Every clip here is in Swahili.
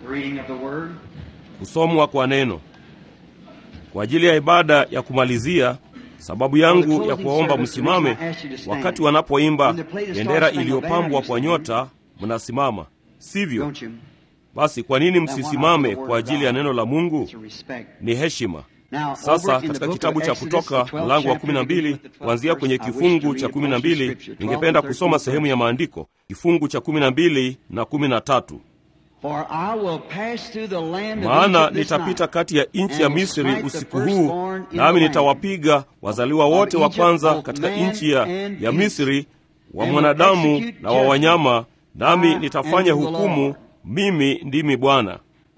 Kusomwa kwa neno. Kwa ajili ya ibada ya kumalizia, sababu yangu ya kuwaomba msimame wakati wanapoimba bendera iliyopambwa kwa nyota, mnasimama, sivyo? Basi kwa nini msisimame kwa ajili ya neno la Mungu? Ni heshima. Sasa katika kitabu cha Kutoka mlango wa 12 kuanzia kwenye kifungu cha 12, ningependa kusoma sehemu ya maandiko, kifungu cha 12 na 13. Maana nitapita kati ya nchi ya Misri usiku huu, nami nitawapiga wazaliwa wote wa kwanza katika nchi ya Misri, wa mwanadamu na wa wanyama, nami nitafanya hukumu. Mimi ndimi Bwana.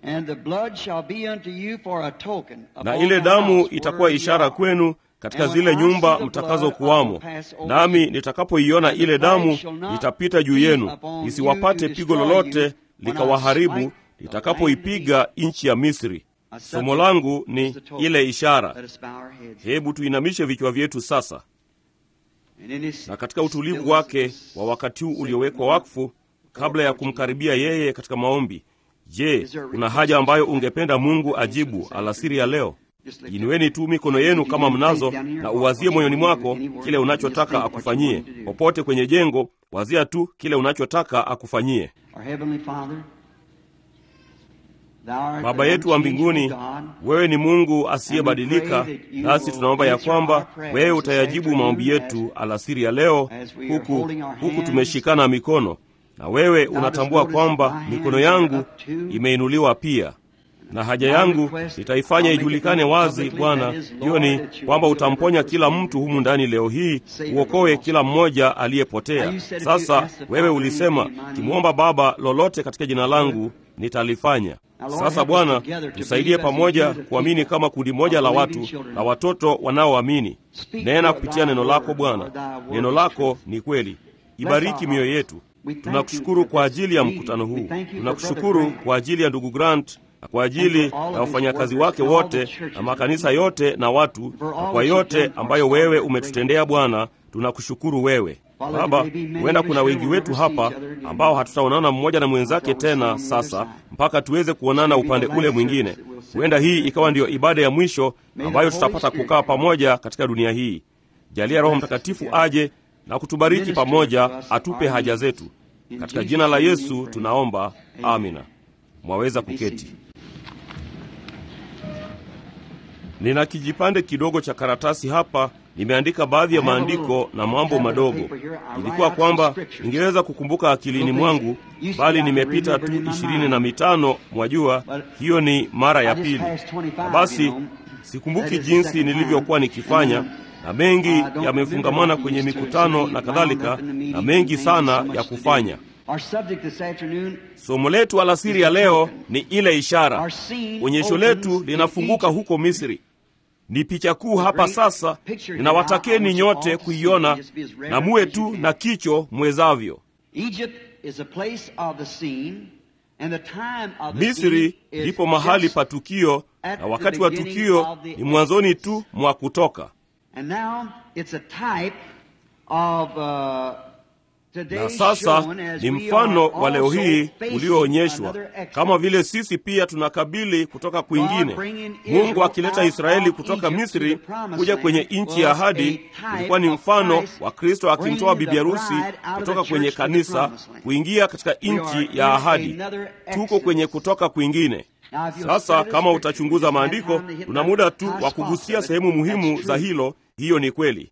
Na ile damu itakuwa ishara kwenu katika zile nyumba mtakazokuwamo. Nami nitakapoiona ile damu, nitapita juu yenu, isiwapate pigo lolote likawaharibu, nitakapoipiga nchi ya Misri. Somo langu ni ile ishara. Hebu tuinamishe vichwa vyetu sasa. Na katika utulivu wake wa wakati huu uliowekwa wakfu, kabla ya kumkaribia yeye katika maombi, je, kuna haja ambayo ungependa Mungu ajibu alasiri ya leo? Inueni tu mikono yenu kama mnazo, na uwazie moyoni mwako kile unachotaka akufanyie. Popote kwenye jengo, wazia tu kile unachotaka akufanyie. Baba yetu wa mbinguni, wewe ni Mungu asiyebadilika, nasi tunaomba ya kwamba wewe utayajibu maombi yetu alasiri ya leo, huku tumeshikana mikono. Na wewe unatambua kwamba mikono yangu imeinuliwa pia, na haja yangu nitaifanya ijulikane wazi, Bwana. Hiyo ni kwamba utamponya kila mtu humu ndani leo hii, uokoe kila mmoja aliyepotea. Sasa wewe ulisema, kimwomba Baba lolote katika jina langu nitalifanya. Sasa Bwana, tusaidie pamoja kuamini kama kundi moja la watu na watoto wanaoamini. Nena kupitia neno lako Bwana. Neno lako ni kweli. Ibariki mioyo yetu. Tunakushukuru kwa ajili ya mkutano huu. Tunakushukuru kwa ajili ya ndugu Grant, na kwa ajili ya wafanyakazi wake wote na makanisa yote na watu, na kwa yote ambayo wewe umetutendea Bwana. Tunakushukuru wewe Baba. Huenda kuna wengi wetu hapa ambao hatutaonana mmoja na mwenzake tena sasa mpaka tuweze kuonana upande ule mwingine. Huenda hii ikawa ndiyo ibada ya mwisho ambayo tutapata kukaa pamoja katika dunia hii. Jalia Roho Mtakatifu aje na kutubariki pamoja, atupe haja zetu. Katika jina la Yesu tunaomba, amina. Mwaweza kuketi. Nina kijipande kidogo cha karatasi hapa, nimeandika baadhi ya maandiko na mambo madogo. Ilikuwa kwamba ningeweza kukumbuka akilini mwangu, bali nimepita tu 25, mwajua, hiyo ni mara ya pili. Na basi sikumbuki jinsi nilivyokuwa nikifanya, na mengi yamefungamana kwenye mikutano na kadhalika, na mengi sana ya kufanya. Somo letu alasiri ya leo ni ile ishara. Onyesho letu linafunguka huko Misri. Ni picha kuu hapa sasa. Ninawatakeni nyote kuiona, na muwe tu na kicho mwezavyo. Misri ndipo mahali pa tukio, na wakati wa tukio ni mwanzoni tu mwa Kutoka. Na sasa ni mfano wa leo hii ulioonyeshwa, kama vile sisi pia tunakabili kutoka kwingine. Mungu akileta Israeli kutoka Misri kuja kwenye nchi ya ahadi, ulikuwa ni mfano wa Kristo akimtoa bibi harusi kutoka kwenye kanisa kuingia katika nchi ya ahadi. Tuko kwenye kutoka kwingine. Sasa kama utachunguza maandiko, tuna muda tu wa kugusia sehemu muhimu za hilo. Hiyo ni kweli.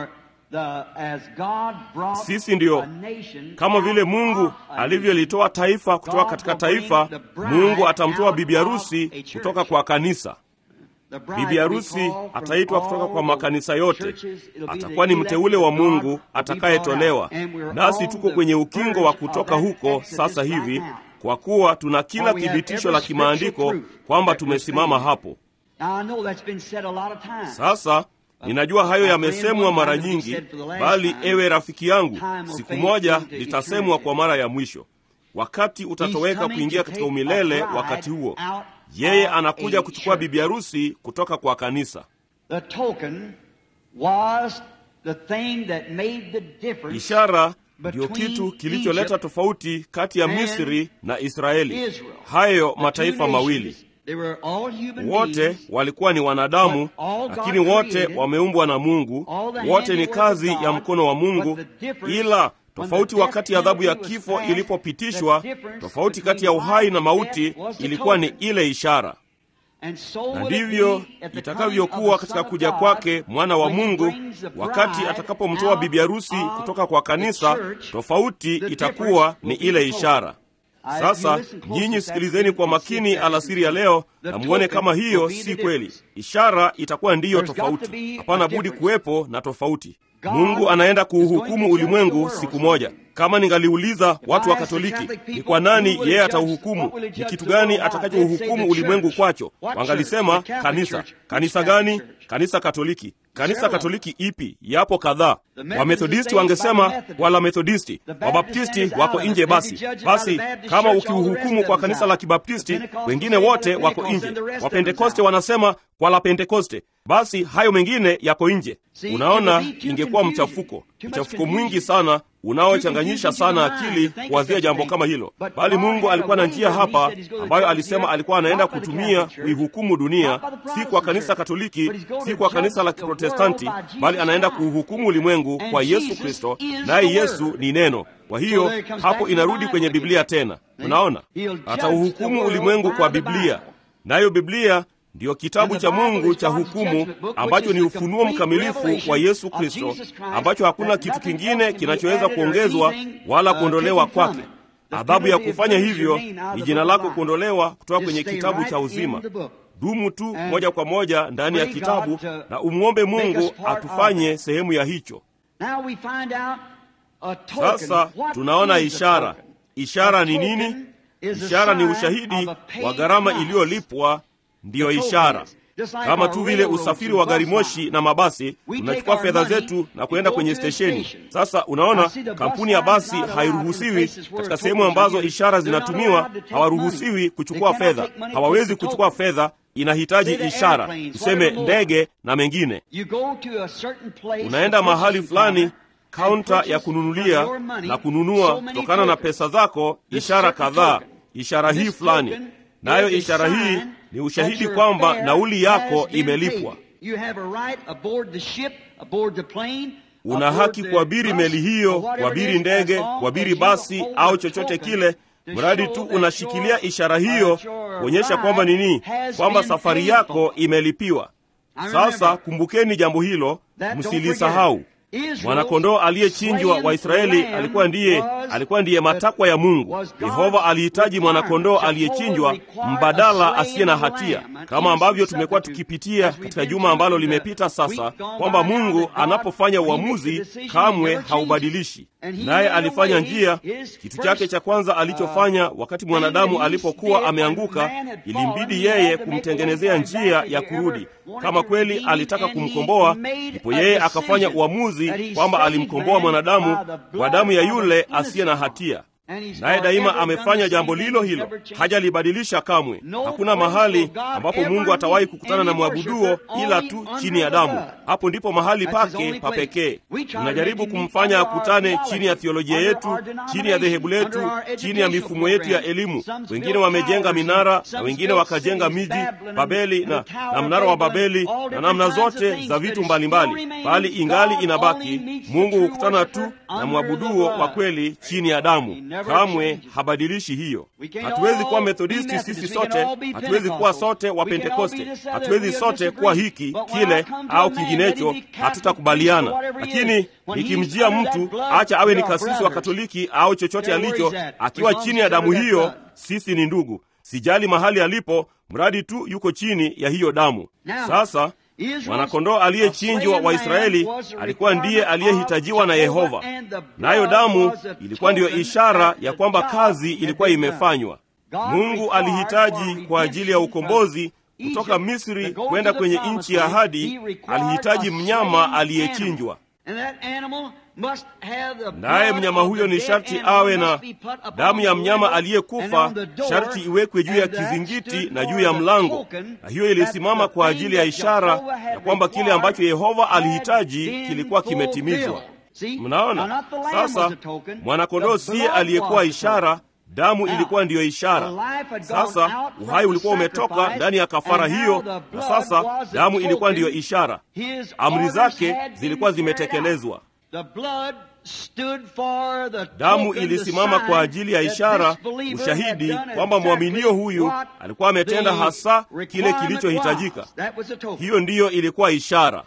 Sisi ndio kama vile Mungu alivyolitoa taifa kutoka katika taifa, Mungu atamtoa bibi harusi kutoka kwa kanisa. Bibi harusi ataitwa kutoka kwa makanisa yote. Atakuwa ni mteule wa Mungu atakayetolewa. Nasi tuko kwenye ukingo wa kutoka huko sasa hivi, kwa kuwa tuna kila thibitisho la kimaandiko kwamba tumesimama hapo. Sasa ninajua hayo yamesemwa mara nyingi, bali ewe rafiki yangu, siku moja litasemwa kwa mara ya mwisho. Wakati utatoweka kuingia katika umilele, wakati huo yeye anakuja kuchukua bibi harusi kutoka kwa kanisa. Ishara Ndio kitu kilicholeta tofauti kati ya Misri na Israeli. Hayo mataifa mawili wote walikuwa ni wanadamu, lakini wote wameumbwa na Mungu. Wote ni kazi ya mkono wa Mungu, ila tofauti wakati adhabu ya kifo ilipopitishwa, tofauti kati ya uhai na mauti ilikuwa ni ile ishara. Na ndivyo itakavyokuwa katika kuja kwake mwana wa Mungu, wakati atakapomtoa bibi harusi kutoka kwa kanisa. Tofauti itakuwa ni ile ishara. Sasa nyinyi sikilizeni kwa makini alasiri ya leo na muone kama hiyo si kweli. Ishara itakuwa ndiyo tofauti. Hapana budi kuwepo na tofauti. Mungu anaenda kuuhukumu ulimwengu siku moja. Kama ningaliuliza watu wa Katoliki ni kwa nani yeye atauhukumu, ni kitu gani atakachouhukumu ulimwengu kwacho, wangalisema kanisa. Kanisa gani? Kanisa Katoliki. Kanisa Katoliki ipi? Yapo kadhaa. Wamethodisti wangesema wala Methodisti. Wabaptisti wako nje. Basi kama ukiuhukumu kwa kanisa la Kibaptisti, wengine wote wako nje. Wapentekoste wanasema kwa la Pentekoste, basi hayo mengine yako nje. Unaona, ingekuwa mchafuko mwingi sana unaochanganyisha sana akili kuwazia jambo kama hilo. Bali Mungu alikuwa na njia hapa ambayo alisema alikuwa anaenda kutumia kuihukumu dunia, si kwa kanisa Katoliki, si kwa kanisa la Kiprotestanti, bali anaenda kuuhukumu ulimwengu kwa Yesu Kristo, naye Yesu ni neno. Kwa hiyo hapo inarudi kwenye Biblia tena. Unaona, atauhukumu ulimwengu kwa Biblia, nayo Biblia ndiyo kitabu cha Mungu cha hukumu, ambacho ni ufunuo mkamilifu wa Yesu Kristo, ambacho hakuna kitu kingine kinachoweza kuongezwa wala kuondolewa kwake. Adhabu ya kufanya hivyo ni jina lako kuondolewa kutoka kwenye kitabu cha uzima. Dumu tu moja kwa moja ndani ya kitabu na umuombe Mungu atufanye sehemu ya hicho. Sasa tunaona ishara. Ishara ni nini? Ishara ni ushahidi wa gharama iliyolipwa. Ndiyo ishara. Kama tu vile usafiri wa gari moshi na mabasi, tunachukua fedha zetu na kuenda kwenye stesheni. Sasa unaona, kampuni ya basi hairuhusiwi katika sehemu ambazo ishara zinatumiwa, hawaruhusiwi kuchukua fedha. Hawawezi kuchukua fedha, inahitaji ishara. Tuseme ndege na mengine. Unaenda mahali fulani, kaunta ya kununulia na kununua kutokana na pesa zako ishara kadhaa. Ishara hii fulani, nayo ishara hii ni ushahidi kwamba nauli yako imelipwa. Una haki kuabiri meli hiyo, kuabiri ndege, kuabiri basi au chochote kile, mradi tu unashikilia ishara hiyo kuonyesha kwamba nini? Kwamba safari yako imelipiwa. Sasa kumbukeni jambo hilo, msilisahau. Mwanakondoo aliyechinjwa wa Israeli alikuwa ndiye matakwa ya Mungu. Yehova alihitaji mwanakondoo aliyechinjwa, mbadala asiye na hatia, kama ambavyo tumekuwa tukipitia katika juma ambalo limepita sasa, kwamba Mungu anapofanya uamuzi kamwe haubadilishi. Naye alifanya njia. Kitu chake cha kwanza alichofanya wakati mwanadamu alipokuwa ameanguka, ilimbidi yeye kumtengenezea njia ya kurudi. Kama kweli alitaka kumkomboa, ndipo yeye akafanya uamuzi kwamba alimkomboa mwanadamu kwa damu ya yule asiye na hatia. Naye daima amefanya jambo lilo hilo, hajalibadilisha kamwe. Hakuna mahali ambapo Mungu atawahi kukutana na mwabuduo ila tu chini ya damu. Hapo ndipo mahali pake pa pekee. Tunajaribu kumfanya akutane chini ya theolojia yetu, chini ya dhehebu letu, chini ya mifumo yetu ya elimu. Wengine wamejenga minara na wengine wakajenga miji, Babeli na mnara wa Babeli na namna zote za vitu mbalimbali, bali ingali inabaki Mungu hukutana tu na mwabuduo wa kweli chini ya damu. Kamwe habadilishi hiyo. Hatuwezi kuwa Methodisti sisi sote, hatuwezi kuwa sote wa Pentekoste, hatuwezi sote kuwa hiki kile au kinginecho, hatutakubaliana. Lakini nikimjia mtu, acha awe ni kasisi wa Katoliki au chochote alicho, akiwa chini ya damu hiyo, sisi ni ndugu. Sijali mahali alipo, mradi tu yuko chini ya hiyo damu. Sasa mwanakondoo aliyechinjwa wa Israeli alikuwa ndiye aliyehitajiwa na Yehova, nayo damu ilikuwa ndiyo ishara ya kwamba kazi ilikuwa imefanywa. Mungu alihitaji kwa ajili ya ukombozi kutoka Misri kwenda kwenye nchi ya ahadi, alihitaji mnyama aliyechinjwa. Naye mnyama huyo ni sharti awe na damu ya mnyama aliyekufa, sharti iwekwe juu ya kizingiti na juu ya mlango. Na hiyo ilisimama kwa ajili ya ishara ya kwamba kile ambacho Yehova alihitaji kilikuwa kimetimizwa. Mnaona? Sasa mwanakondoo si aliyekuwa ishara, damu ilikuwa ndiyo ishara. Sasa uhai ulikuwa umetoka ndani ya kafara hiyo, na sasa damu ilikuwa ndiyo ishara. Amri zake zilikuwa zimetekelezwa. Damu ilisimama kwa ajili ya ishara, ushahidi kwamba mwaminio huyu alikuwa ametenda hasa kile kilichohitajika. Hiyo ndiyo ilikuwa ishara.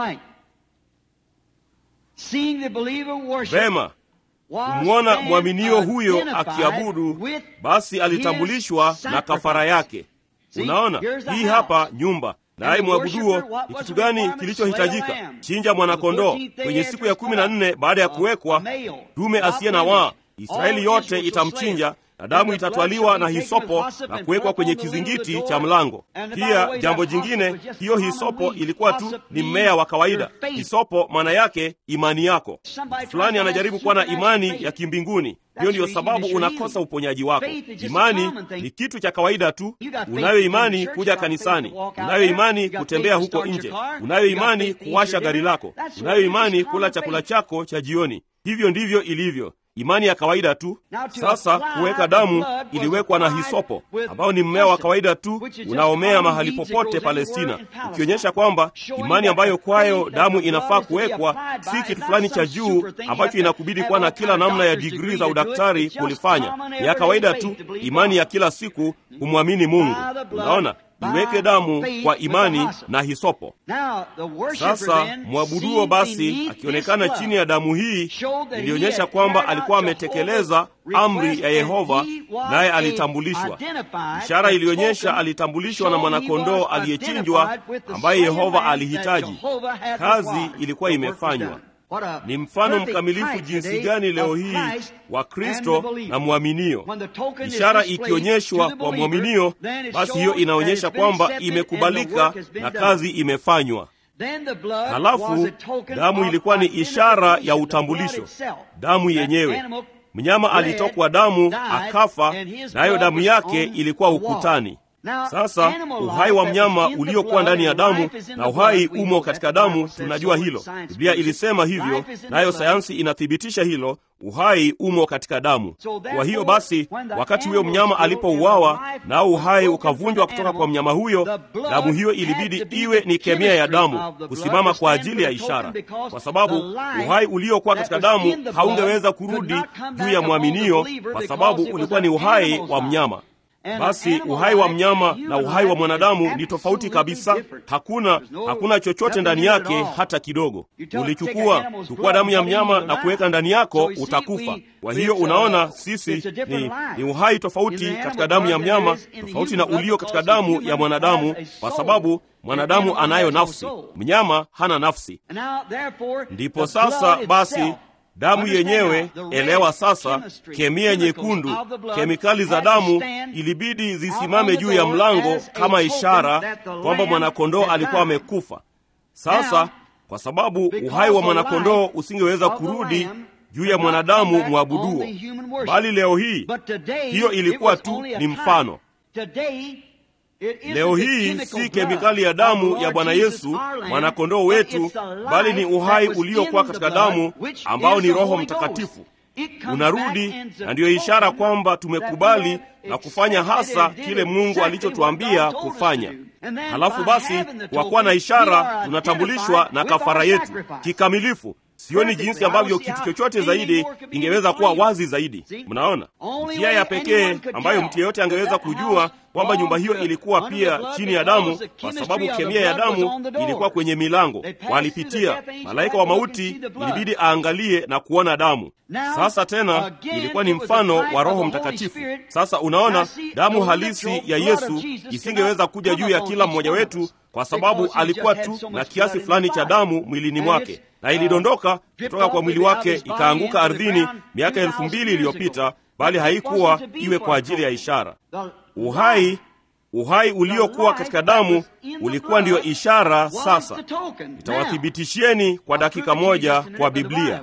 Vema, kumwona mwaminio huyo akiabudu, basi alitambulishwa na kafara yake. Unaona, hii hapa nyumba. Naye mwabuduo, ni kitu gani kilichohitajika? Chinja mwanakondoo kwenye siku ya 14 baada ya kuwekwa, dume asiye na waa. Israeli yote itamchinja, na damu itatwaliwa na hisopo na kuwekwa kwenye kizingiti cha mlango. Pia jambo jingine, hiyo hisopo ilikuwa tu ni mmea wa kawaida. Hisopo maana yake imani yako. Fulani anajaribu kuwa na imani ya kimbinguni. Hiyo ndiyo sababu unakosa uponyaji wako. Imani ni kitu cha kawaida tu. Unayo imani kuja kanisani, unayo imani kutembea huko nje, unayo imani kuwasha gari lako, unayo imani kula chakula chako cha jioni. Hivyo ndivyo ilivyo, imani ya kawaida tu. Sasa kuweka damu iliwekwa na hisopo, ambao ni mmea wa kawaida tu unaomea mahali popote Palestina, ukionyesha kwamba imani ambayo kwayo damu inafaa kuwekwa si kitu fulani cha juu ambacho inakubidi kuwa na kila namna ya digrii za udaktari kulifanya. Ni ya kawaida tu, imani ya kila siku kumwamini Mungu. Unaona? Iweke damu kwa imani na hisopo. Sasa mwabuduo basi akionekana chini ya damu hii, ilionyesha kwamba alikuwa ametekeleza amri ya Yehova, naye alitambulishwa. Ishara ilionyesha alitambulishwa na mwanakondoo aliyechinjwa ambaye Yehova alihitaji. Kazi ilikuwa imefanywa. Ni mfano mkamilifu jinsi gani leo hii wa Kristo na mwaminio. Ishara ikionyeshwa kwa mwaminio, basi hiyo inaonyesha kwamba imekubalika na kazi imefanywa. Halafu damu ilikuwa ni ishara ya utambulisho. Damu yenyewe, mnyama alitokwa damu akafa, nayo damu yake ilikuwa ukutani. Sasa uhai wa mnyama uliokuwa ndani ya damu, na uhai umo katika damu, tunajua hilo. Biblia ilisema hivyo, nayo sayansi inathibitisha hilo. Uhai umo katika damu. Kwa hiyo basi, wakati huyo mnyama alipouawa nao uhai ukavunjwa kutoka kwa mnyama huyo, damu hiyo ilibidi iwe ni kemia ya damu kusimama kwa ajili ya ishara, kwa sababu uhai uliokuwa katika damu haungeweza kurudi juu ya mwaminio, kwa sababu ulikuwa ni uhai wa mnyama. Basi uhai wa mnyama na uhai wa mwanadamu ni tofauti kabisa. Hakuna chochote ndani yake hata kidogo. Chukua damu ya mnyama na kuweka ndani yako, utakufa. Kwa hiyo unaona, sisi ni uhai tofauti katika damu ya mnyama, tofauti na ulio katika damu ya mwanadamu, kwa sababu mwanadamu anayo nafsi, mnyama hana nafsi. Ndipo sasa basi damu yenyewe, elewa sasa, kemia nyekundu, kemikali za damu ilibidi zisimame juu ya mlango kama ishara kwamba mwanakondoo alikuwa amekufa. Sasa kwa sababu uhai wa mwanakondoo usingeweza kurudi juu ya mwanadamu mwabuduo, bali leo hii hiyo ilikuwa tu ni mfano. Leo hii si kemikali ya damu ya Bwana Yesu mwanakondoo wetu, bali ni uhai uliokuwa katika damu ambao ni Roho Mtakatifu. Unarudi, na ndiyo ishara kwamba tumekubali na kufanya hasa kile Mungu alichotuambia kufanya. Halafu basi, kwa kuwa na ishara, tunatambulishwa na kafara yetu kikamilifu. Sioni jinsi ambavyo kitu chochote zaidi ingeweza kuwa wazi zaidi. Mnaona? Njia ya pekee ambayo mtu yeyote angeweza kujua kwamba nyumba hiyo ilikuwa pia chini ya damu, kwa sababu kemia ya damu ilikuwa kwenye milango. Walipitia, malaika wa mauti ilibidi aangalie na kuona damu. Sasa tena ilikuwa ni mfano wa Roho Mtakatifu. Sasa unaona, damu halisi ya Yesu isingeweza kuja juu ya kila mmoja wetu, kwa sababu alikuwa tu na kiasi fulani cha damu mwilini mwake, na ilidondoka kutoka kwa mwili wake ikaanguka ardhini miaka 2000 iliyopita, bali haikuwa iwe kwa ajili ya ishara. Uhai uliokuwa katika damu ulikuwa ndiyo ishara. Sasa nitawathibitishieni kwa dakika moja kwa Biblia.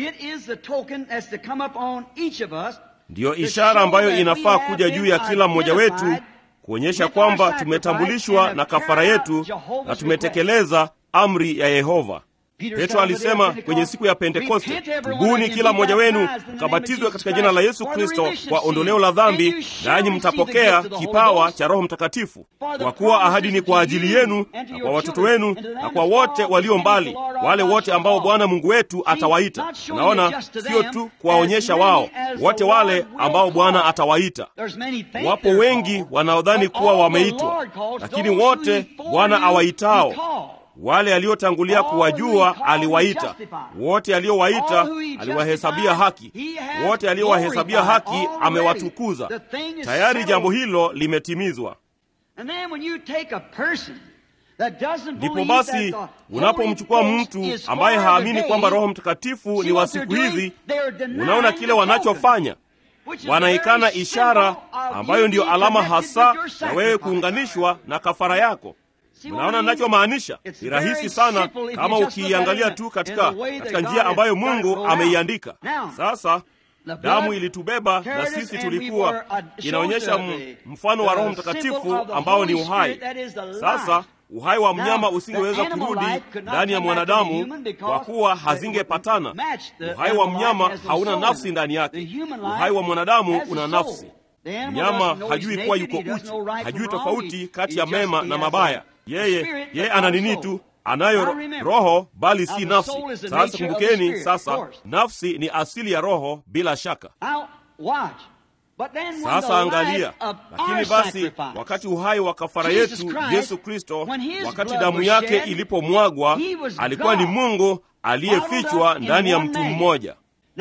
Ndiyo ishara ambayo inafaa kuja juu ya kila mmoja wetu, kuonyesha kwamba tumetambulishwa na kafara yetu na tumetekeleza amri ya Yehova. Petro alisema kwenye siku ya Pentekoste, tubuni kila mmoja wenu mkabatizwe katika jina la Yesu Kristo kwa ondoleo la dhambi, nanyi mtapokea kipawa cha Roho Mtakatifu. Kwa kuwa ahadi ni kwa ajili yenu na kwa watoto wenu na kwa wote walio mbali, wale wote ambao Bwana Mungu wetu atawaita. Unaona, sio tu kuwaonyesha wao, wote wale ambao Bwana atawaita. Wapo wengi wanaodhani kuwa wameitwa, lakini wote Bwana awaitao, wale aliotangulia kuwajua aliwaita, wote aliowaita aliwahesabia haki, wote aliowahesabia haki amewatukuza. Tayari jambo hilo limetimizwa. Ndipo basi unapomchukua mtu ambaye haamini kwamba Roho Mtakatifu ni wa siku hizi, unaona kile wanachofanya. Wanaikana ishara ambayo ndiyo alama hasa ya wewe kuunganishwa na kafara yako. Unaona ninachomaanisha? Ni rahisi sana kama ukiiangalia tu katika njia ambayo Mungu ameiandika. Sasa damu ilitubeba na sisi tulikuwa, inaonyesha mfano wa Roho Mtakatifu ambao ni uhai. Sasa uhai wa mnyama usingeweza kurudi ndani ya mwanadamu kwa kuwa hazingepatana. Uhai wa mnyama hauna nafsi ndani yake. Uhai wa mwanadamu una nafsi. Mnyama hajui kuwa yuko uchi, hajui tofauti kati ya mema na mabaya. Yeye ana nini tu? Anayo roho bali si nafsi. Sasa kumbukeni, sasa nafsi ni asili ya roho bila shaka. Sasa angalia, lakini basi wakati uhai wa kafara yetu Yesu Kristo, wakati damu yake ilipomwagwa, alikuwa ni Mungu aliyefichwa ndani ya mtu mmoja.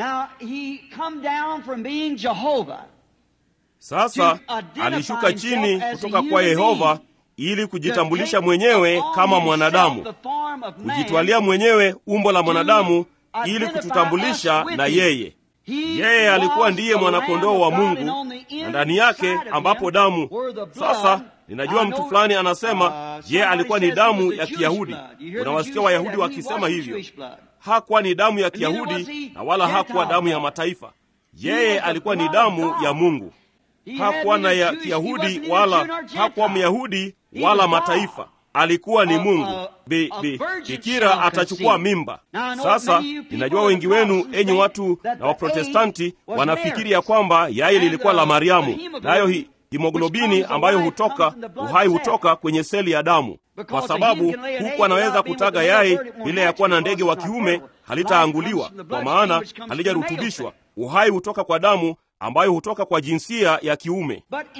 Sasa alishuka chini kutoka kwa Yehova ili kujitambulisha mwenyewe kama mwanadamu, kujitwalia mwenyewe umbo la mwanadamu ili kututambulisha na yeye. Yeye alikuwa ndiye mwanakondoo wa Mungu, na ndani yake ambapo damu. Sasa ninajua mtu fulani anasema, alikuwa ni damu ya Kiyahudi. Unawasikia Wayahudi wakisema hivyo. Hakuwa ni damu ya Kiyahudi na wala hakuwa damu ya mataifa. Yeye alikuwa ni damu ya Mungu. Hakuwa na ya Kiyahudi wala hakuwa Myahudi wala mataifa. Alikuwa ni Mungu. Bikira atachukua mimba. Sasa ninajua wengi wenu, enyi watu na Waprotestanti, wanafikiri ya kwamba yai lilikuwa la Mariamu, nayo himoglobini ambayo uhai hutoka kwenye seli ya damu, kwa sababu huku anaweza kutaga yai bila ya kuwa na ndege wa kiume, halitaanguliwa kwa maana halijarutubishwa. Uhai hutoka kwa damu ambayo hutoka kwa jinsia ya kiume.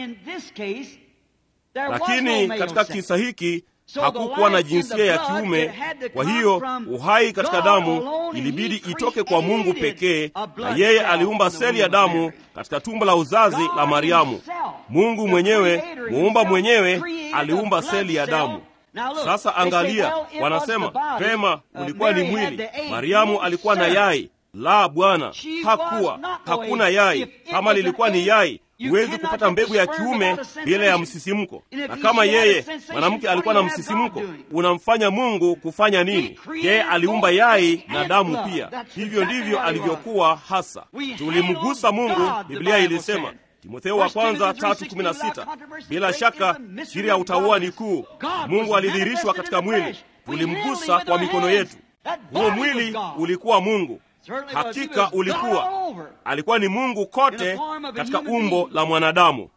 Lakini katika kisa hiki hakukuwa na jinsia ya kiume. Kwa hiyo uhai katika damu ilibidi itoke kwa Mungu pekee, na yeye aliumba seli ya damu katika tumbo la uzazi la Mariamu. Mungu mwenyewe, muumba mwenyewe, aliumba seli ya damu. Sasa angalia, wanasema pema, ulikuwa ni mwili. Mariamu alikuwa na yai. La, Bwana, hakuna yai. Kama lilikuwa ni yai, huwezi kupata mbegu ya kiume bila ya msisimko. Na kama yeye mwanamke alikuwa na msisimko, unamfanya Mungu kufanya nini? Yeye aliumba yai na damu pia. Hivyo ndivyo alivyokuwa hasa. Tulimgusa Mungu, Biblia ilisema, Timotheo wa kwanza 3:16. Bila shaka siri ya utauwa ni kuu. Mungu alidhihirishwa katika mwili. Tulimgusa kwa mikono yetu. Huo mwili ulikuwa Mungu. Hakika alikuwa ni Mungu kote katika umbo la mwanadamu.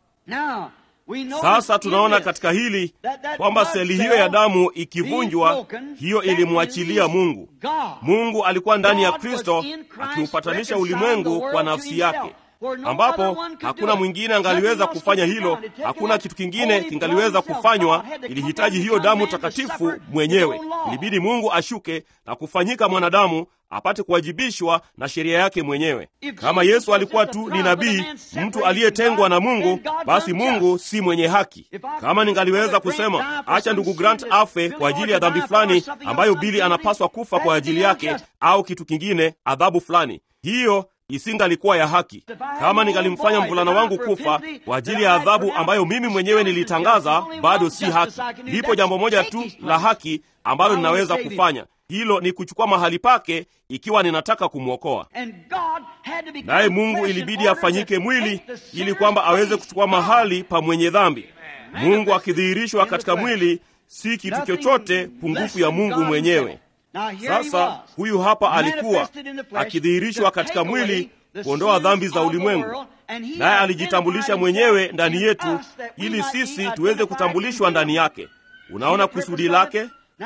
Sasa tunaona katika hili kwamba seli hiyo ya damu ikivunjwa, hiyo ilimwachilia Mungu. Mungu alikuwa ndani ya Kristo akiupatanisha ulimwengu kwa nafsi yake, ambapo hakuna mwingine angaliweza kufanya hilo. Hakuna kitu kingine kingaliweza kufanywa. Ilihitaji hiyo damu takatifu mwenyewe. Ilibidi Mungu ashuke na kufanyika mwanadamu apate kuwajibishwa na sheria yake mwenyewe. Kama Yesu alikuwa tu ni nabii, mtu aliyetengwa na Mungu, basi Mungu si mwenye haki. Kama ningaliweza kusema, acha ndugu Grant afe kwa ajili ya dhambi fulani ambayo Billy anapaswa kufa kwa ajili yake, au kitu kingine, adhabu fulani, hiyo isingalikuwa ya haki. Kama ningalimfanya mvulana wangu kufa kwa ajili ya adhabu ambayo mimi mwenyewe nilitangaza, bado si haki. Lipo jambo moja tu la haki ambalo ninaweza kufanya. Hilo ni kuchukua mahali pake ikiwa ninataka kumwokoa. Naye Mungu ilibidi afanyike mwili ili kwamba aweze kuchukua mahali pa mwenye dhambi. Mungu akidhihirishwa katika mwili si kitu chochote pungufu ya Mungu mwenyewe. Sasa huyu hapa alikuwa akidhihirishwa katika mwili kuondoa dhambi za ulimwengu, naye alijitambulisha mwenyewe ndani yetu ili sisi tuweze kutambulishwa ndani yake. Unaona kusudi lake?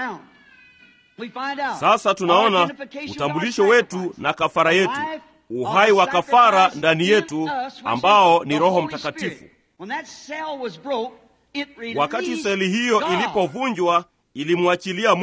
Sasa tunaona utambulisho wetu na kafara yetu, uhai wa kafara ndani yetu ambao ni Roho Mtakatifu. Wakati seli hiyo ilipovunjwa, ilimwachilia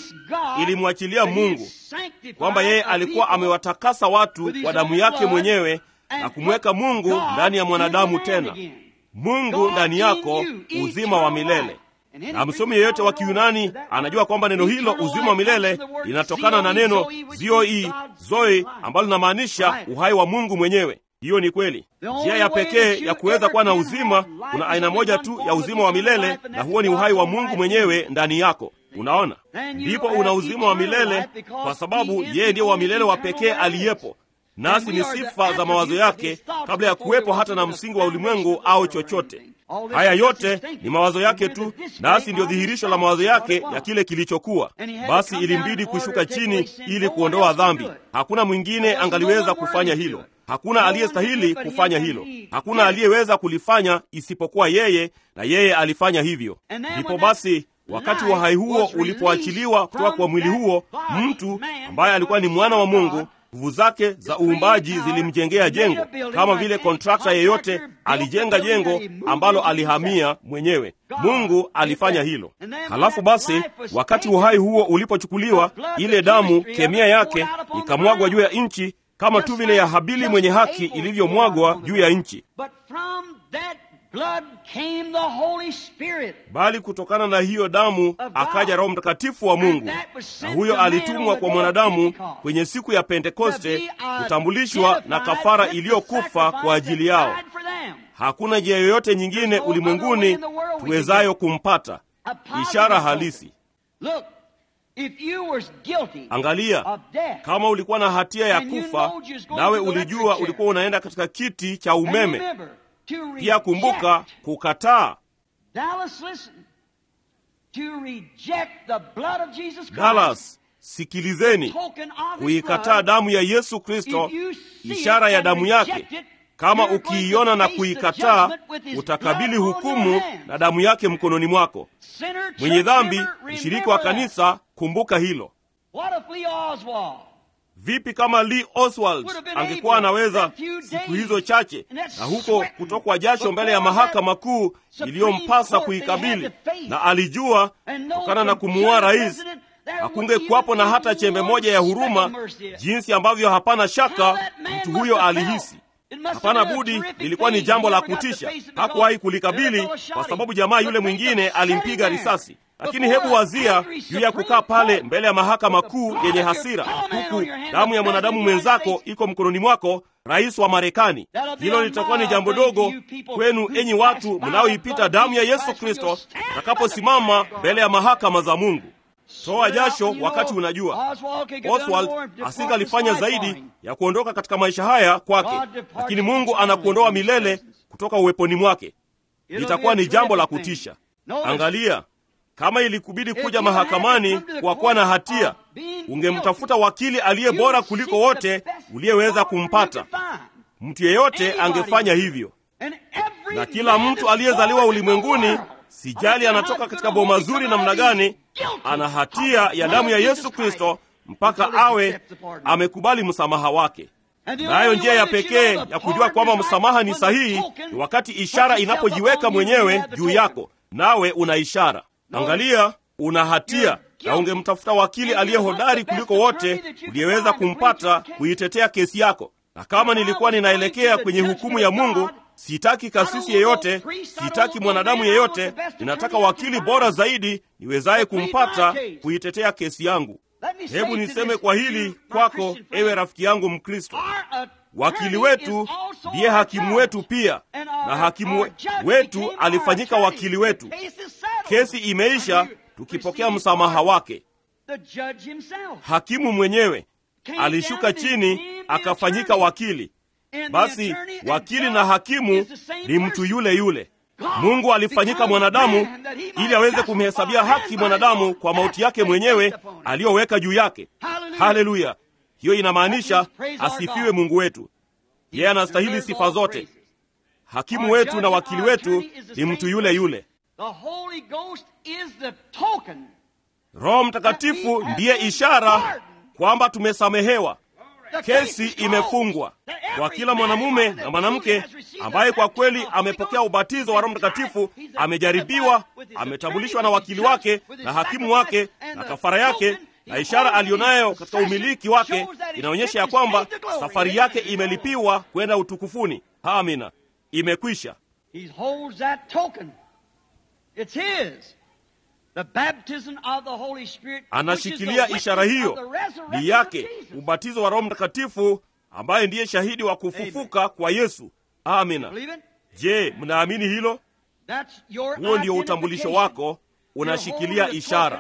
Mungu kwamba yeye alikuwa amewatakasa watu kwa damu yake mwenyewe na kumweka Mungu ndani ya mwanadamu tena. Mungu ndani yako, uzima wa milele. Na msomi yeyote wa Kiyunani anajua kwamba neno hilo uzima wa milele linatokana na neno zoe, ambalo linamaanisha uhai wa Mungu mwenyewe. Hiyo ni kweli. Njia ya pekee ya kuweza kuwa na uzima, kuna aina moja tu ya uzima wa milele, na huo ni uhai wa Mungu mwenyewe ndani yako. Unaona, ndipo una uzima wa milele kwa sababu yeye ndiye wa milele wa pekee aliyepo, nasi ni sifa za mawazo yake kabla ya kuwepo hata na msingi wa ulimwengu au chochote. Haya yote ni mawazo yake tu, nasi ndio dhihirisho la mawazo yake ya kile kilichokuwa. Basi ilimbidi kushuka chini ili kuondoa dhambi. Hakuna mwingine angaliweza kufanya hilo. Hakuna aliyestahili kufanya hilo. Hakuna aliyeweza kulifanya isipokuwa yeye, na yeye alifanya hivyo. Ndipo basi wakati wa uhai huo ulipoachiliwa kutoka kwa mwili huo, mtu ambaye alikuwa ni mwana wa Mungu, nguvu zake za uumbaji zilimjengea jengo, kama vile kontrakta yeyote alijenga jengo ambalo alihamia mwenyewe. Mungu alifanya hilo. Halafu basi wakati uhai huo ulipochukuliwa, ile damu, kemia yake, ikamwagwa juu ya nchi, kama tu vile ya Habili mwenye haki ilivyomwagwa juu ya nchi. Bali kutokana na hiyo damu akaja Roho Mtakatifu wa Mungu, na huyo alitumwa kwa mwanadamu kwenye siku ya Pentekoste kutambulishwa na kafara iliyokufa kwa ajili yao. Hakuna njia yoyote nyingine ulimwenguni tuwezayo kumpata. Ishara halisi. Angalia, kama ulikuwa na hatia ya kufa, nawe ulijua ulikuwa unaenda katika kiti cha umeme. Pia kumbuka kukataa. Dallas, sikilizeni, kuikataa damu ya Yesu Kristo, ishara ya damu yake. Kama ukiiona na kuikataa, utakabili hukumu na damu yake mkononi mwako. Mwenye dhambi, mshiriki wa kanisa, kumbuka hilo. Vipi kama Lee Oswald angekuwa anaweza siku hizo chache, na huko kutokwa jasho mbele ya mahakama kuu iliyompasa kuikabili, na alijua kutokana na kumuua rais hakungekuwapo na hata chembe moja ya huruma, jinsi ambavyo hapana shaka mtu huyo alihisi. Hapana budi, lilikuwa ni jambo la kutisha. Hakuwahi kulikabili kwa sababu jamaa yule mwingine alimpiga risasi. Lakini hebu wazia juu ya kukaa pale mbele ya mahakama kuu yenye hasira, huku damu ya mwanadamu mwenzako iko mkononi mwako, rais wa Marekani. Hilo litakuwa ni jambo dogo kwenu, enyi watu mnaoipita damu ya Yesu Kristo, utakaposimama mbele ya mahakama za Mungu. Toa jasho wakati unajua. Oswald asingalifanya zaidi ya kuondoka katika maisha haya kwake, lakini Mungu anakuondoa milele kutoka uweponi mwake. Litakuwa ni jambo la kutisha. Angalia, kama ilikubidi kuja mahakamani kwa kuwa na hatia, ungemtafuta wakili aliye bora kuliko wote uliyeweza kumpata. Mtu yeyote angefanya hivyo. Na kila mtu aliyezaliwa ulimwenguni, sijali anatoka katika boma zuri namna gani, ana hatia ya damu ya Yesu Kristo mpaka awe amekubali msamaha wake. Nayo njia ya pekee ya kujua kwamba msamaha ni sahihi ni wakati ishara inapojiweka mwenyewe juu yako, nawe una ishara. Angalia, una hatia, na ungemtafuta wakili aliye hodari kuliko wote uliyeweza kumpata kuitetea kesi yako. Na kama nilikuwa ninaelekea kwenye hukumu ya Mungu, sitaki kasisi yeyote, sitaki mwanadamu yeyote, ninataka wakili bora zaidi niwezaye kumpata kuitetea kesi yangu. Hebu niseme kwa hili kwako, ewe rafiki yangu Mkristo, wakili wetu ndiye hakimu wetu pia, na hakimu wetu alifanyika wakili wetu. Kesi imeisha tukipokea msamaha wake. Hakimu mwenyewe alishuka chini akafanyika wakili. Basi wakili na hakimu ni mtu yule yule. Mungu alifanyika mwanadamu ili aweze kumhesabia haki mwanadamu kwa mauti yake mwenyewe aliyoweka juu yake. Haleluya! Hiyo inamaanisha asifiwe Mungu wetu. Yeye anastahili sifa zote. Hakimu wetu na wakili wetu ni mtu yule yule. Roho Mtakatifu ndiye ishara kwamba tumesamehewa. Kesi imefungwa kwa kila mwanamume na mwanamke ambaye kwa kweli amepokea ubatizo wa Roho Mtakatifu. Amejaribiwa, ametambulishwa na wakili wake na hakimu wake na kafara yake, na ishara alionayo katika umiliki wake inaonyesha ya kwamba safari yake imelipiwa kwenda utukufuni. Amina, imekwisha. Anashikilia ishara hiyo, ni yake, ubatizo wa Roho Mtakatifu ambaye ndiye shahidi wa kufufuka kwa Yesu. Amina. Je, mnaamini hilo? Huo ndio utambulisho wako, unashikilia ishara.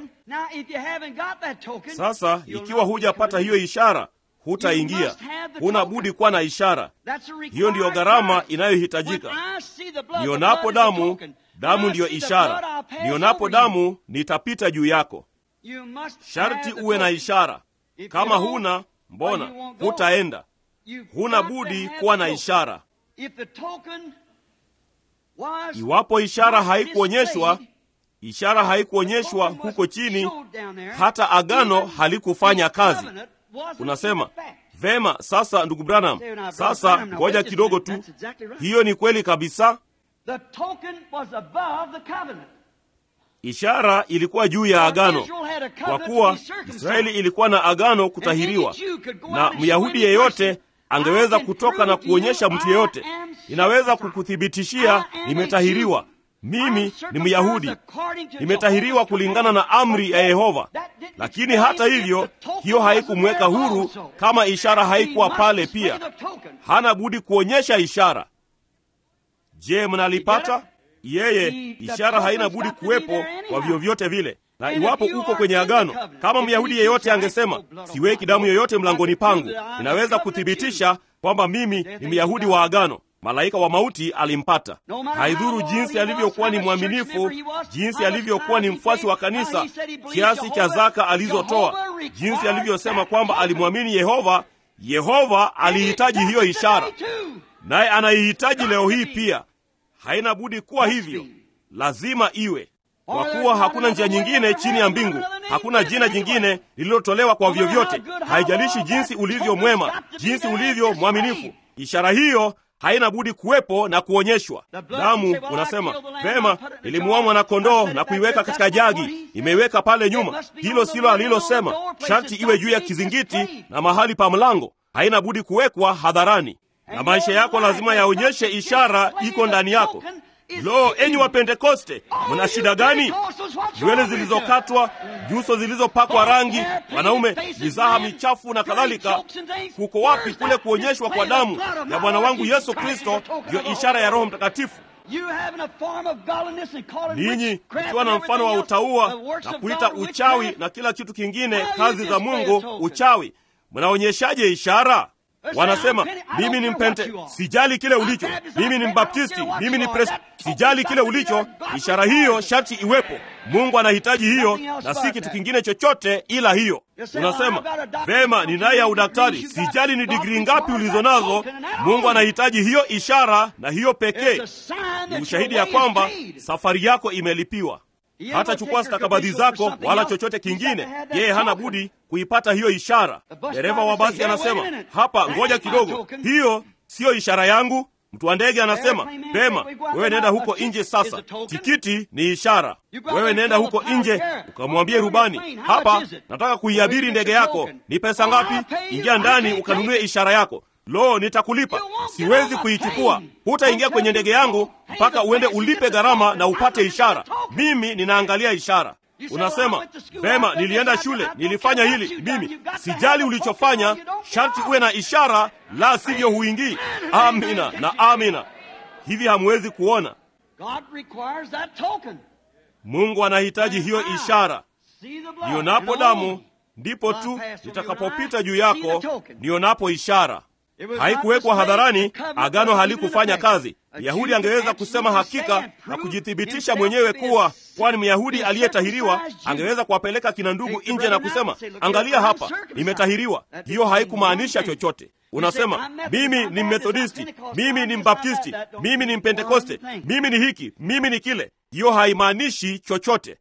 Sasa ikiwa hujapata hiyo ishara, hutaingia. Huna budi kuwa na ishara. Hiyo ndiyo gharama inayohitajika. Nionapo damu, damu ndiyo ishara. Nionapo damu, nitapita juu yako. Sharti uwe na ishara. Kama huna, mbona hutaenda? Huna budi kuwa na ishara. Iwapo ishara haikuonyeshwa huko chini, hata agano halikufanya kazi. Unasema, vema, sasa ndugu Branham, sasa ngoja kidogo tu. Hiyo ni kweli kabisa. Ishara ilikuwa juu ya agano, kwa kuwa Israeli ilikuwa na agano kutahiriwa, na Myahudi yeyote angeweza kutoka na kuonyesha mtu yeyote, inaweza kukuthibitishia nimetahiriwa. Mimi ni Myahudi, nimetahiriwa kulingana na amri ya Yehova. Lakini hata hivyo, hiyo haikumweka huru kama ishara haikuwa pale pia. Hana budi kuonyesha ishara. Je, mnalipata? Yeye, ishara haina budi kuwepo kwa vyovyote vile. Na iwapo uko kwenye agano, kama Myahudi yeyote angesema, siweki damu yoyote mlangoni pangu, inaweza kuthibitisha kwamba mimi ni Myahudi wa agano. Malaika wa mauti alimpata. Haidhuru jinsi alivyokuwa ni mwaminifu, jinsi alivyokuwa ni mfuasi wa kanisa, kiasi cha zaka alizotoa, jinsi alivyosema kwamba alimwamini Yehova, Yehova alihitaji hiyo ishara. Naye anaihitaji leo hii pia. Haina budi kuwa hivyo. Lazima iwe. Kwa kuwa hakuna njia nyingine chini ya mbingu. Hakuna jina jingine lililotolewa kwa vyovyote. Haijalishi jinsi ulivyo mwema, jinsi ulivyo mwaminifu. Ishara hiyo haina budi kuwepo na kuonyeshwa. Damu, unasema, vema, nilimuua mwana-kondoo na kuiweka katika jagi, imeiweka pale nyuma. Hilo silo alilosema. Sharti iwe juu ya kizingiti na mahali pa mlango. Haina budi kuwekwa hadharani. Na maisha yako lazima yaonyeshe ishara iko ndani yako. Lo, enyi wa Pentekoste, mna shida gani? Nywele zilizokatwa, nyuso zilizopakwa rangi, wanaume, mizaha michafu na kadhalika. Kuko wapi kule kuonyeshwa kwa damu ya Bwana wangu Yesu Kristo, ndiyo ishara ya Roho Mtakatifu? Ninyi mkiwa na mfano wa utauwa na kuita uchawi na kila kitu kingine kazi za Mungu uchawi, mnaonyeshaje ishara? Wanasema, mimi ni Mpente, sijali kile ulicho. Mimi ni Mbaptisti, mimi ni sijali kile ulicho. Ishara hiyo sharti iwepo. Mungu anahitaji hiyo na si kitu kingine chochote ila hiyo. Unasema, vema, ninaye ya udaktari, sijali ni digrii ngapi ulizonazo. Mungu anahitaji hiyo ishara, na hiyo pekee ni ushahidi ya kwamba safari yako imelipiwa. Hata chukua stakabadhi zako wala chochote kingine, yeye hana budi kuipata hiyo ishara. Dereva wa basi anasema, hapa, ngoja kidogo, hiyo siyo ishara yangu. Mtu wa ndege anasema, pema, wewe nenda huko nje sasa, tikiti ni ishara. Wewe nenda huko nje ukamwambie rubani, hapa, nataka kuiabiri ndege yako, ni pesa ngapi? Ingia ndani ukanunue ishara yako. Lo, nitakulipa. Siwezi kuichukua. Hutaingia kwenye ndege yangu mpaka uende ulipe gharama na upate ishara. Mimi ninaangalia ishara. Unasema, vema, nilienda shule, nilifanya hili. Mimi sijali ulichofanya, sharti uwe na ishara, la sivyo huingii. Amina na amina. Hivi hamwezi kuona? Mungu anahitaji hiyo ishara. Nionapo damu, ndipo tu nitakapopita juu yako. Nionapo ishara. Haikuwekwa hadharani, agano halikufanya kazi. Myahudi angeweza kusema hakika na kujithibitisha mwenyewe kuwa, kwani Myahudi aliyetahiriwa angeweza kuwapeleka kina ndugu nje na kusema, angalia hapa, nimetahiriwa. Hiyo haikumaanisha chochote. Unasema, mimi ni Methodisti, mimi ni Mbaptisti, mimi ni Mpentekoste, mimi ni hiki, mimi ni kile. Hiyo haimaanishi chochote.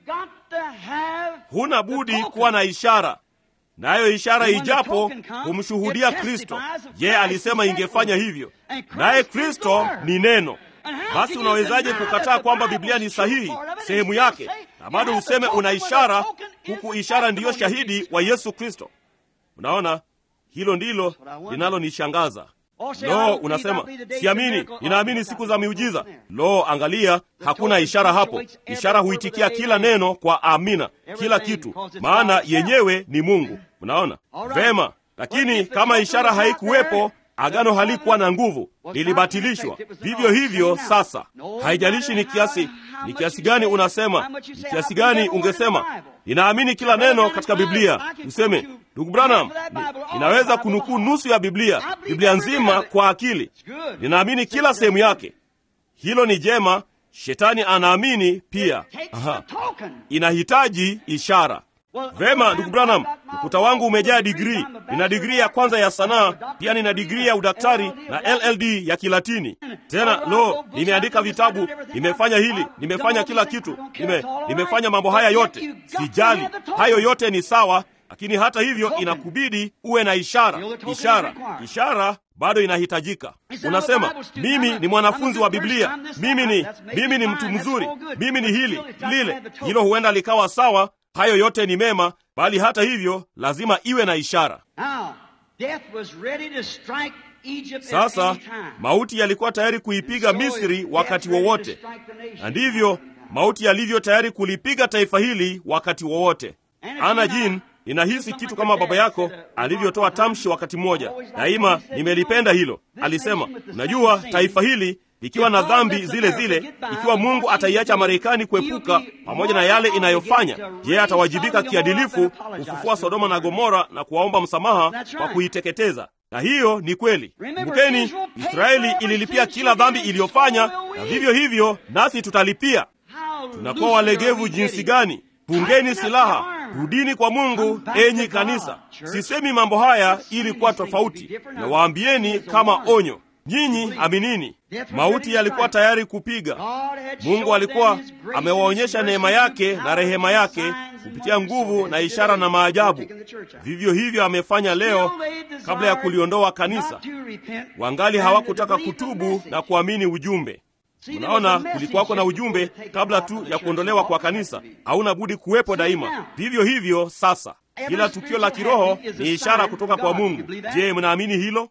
Huna budi kuwa na ishara. Nayo ishara ijapo kumshuhudia Kristo. Yeye alisema ingefanya hivyo. Naye Kristo ni neno. Basi unawezaje kukataa kwamba Biblia ni sahihi, sehemu yake, na bado useme una ishara, huku ishara ndiyo shahidi wa Yesu Kristo? Unaona, hilo ndilo linalonishangaza. Lo, unasema, siamini, ninaamini siku za miujiza. Lo, angalia, hakuna ishara hapo. Ishara huitikia kila neno kwa amina, kila kitu, maana yenyewe ni Mungu. Unaona? Vema, lakini kama ishara haikuwepo, agano halikuwa na nguvu, lilibatilishwa. Vivyo hivyo sasa, haijalishi ni kiasi gani unasema, ni kiasi gani ungesema, ninaamini kila neno katika Biblia. Useme, ndugu Branham, ninaweza kunukuu nusu ya Biblia nzima kwa akili. Ninaamini kila sehemu yake. Hilo ni jema. Shetani anaamini pia. Inahitaji ishara. Vema, ndugu Branham, ukuta wangu umejaa digrii. Nina digrii ya kwanza ya sanaa, pia nina digrii ya udaktari na LLD ya Kilatini. Tena lo, nimeandika vitabu, nimefanya hili, nimefanya kila kitu, nimefanya mambo haya yote. Sijali, hayo yote ni sawa, lakini hata hivyo inakubidi uwe na ishara. Ishara bado inahitajika. Unasema, mimi ni mwanafunzi wa Biblia, mimi ni mtu mzuri, mimi ni hili lile. Hilo huenda likawa sawa, hayo yote ni mema, bali hata hivyo lazima iwe na ishara. Sasa mauti yalikuwa tayari kuipiga Misri wakati wowote, na ndivyo mauti yalivyo tayari kulipiga taifa hili wakati wowote. Ana Jean, ninahisi kitu kama baba yako alivyotoa tamshi wakati mmoja. Daima nimelipenda hilo. Alisema, unajua, taifa hili ikiwa na dhambi zile zile, ikiwa Mungu ataiacha Marekani kuepuka pamoja na yale inayofanya, je, atawajibika kiadilifu kufufua Sodoma na Gomora na kuwaomba msamaha kwa kuiteketeza? Na hiyo ni kweli. Kumbukeni, Israeli ililipia kila dhambi iliyofanya, na vivyo hivyo nasi tutalipia. Tunakuwa walegevu jinsi gani? Pungeni silaha, rudini kwa Mungu, enyi kanisa. Sisemi mambo haya ili kuwa tofauti, na waambieni kama onyo. Nyinyi aminini. Mauti yalikuwa tayari kupiga. Mungu alikuwa amewaonyesha neema yake na rehema yake kupitia nguvu na ishara na maajabu. Vivyo hivyo amefanya leo kabla ya kuliondoa kanisa. Wangali hawakutaka kutubu na kuamini ujumbe. Unaona, kulikuwako na ujumbe kabla tu ya kuondolewa kwa kanisa. Hauna budi kuwepo daima. Vivyo hivyo sasa, kila tukio la kiroho ni ishara kutoka kwa Mungu. Je, mnaamini hilo?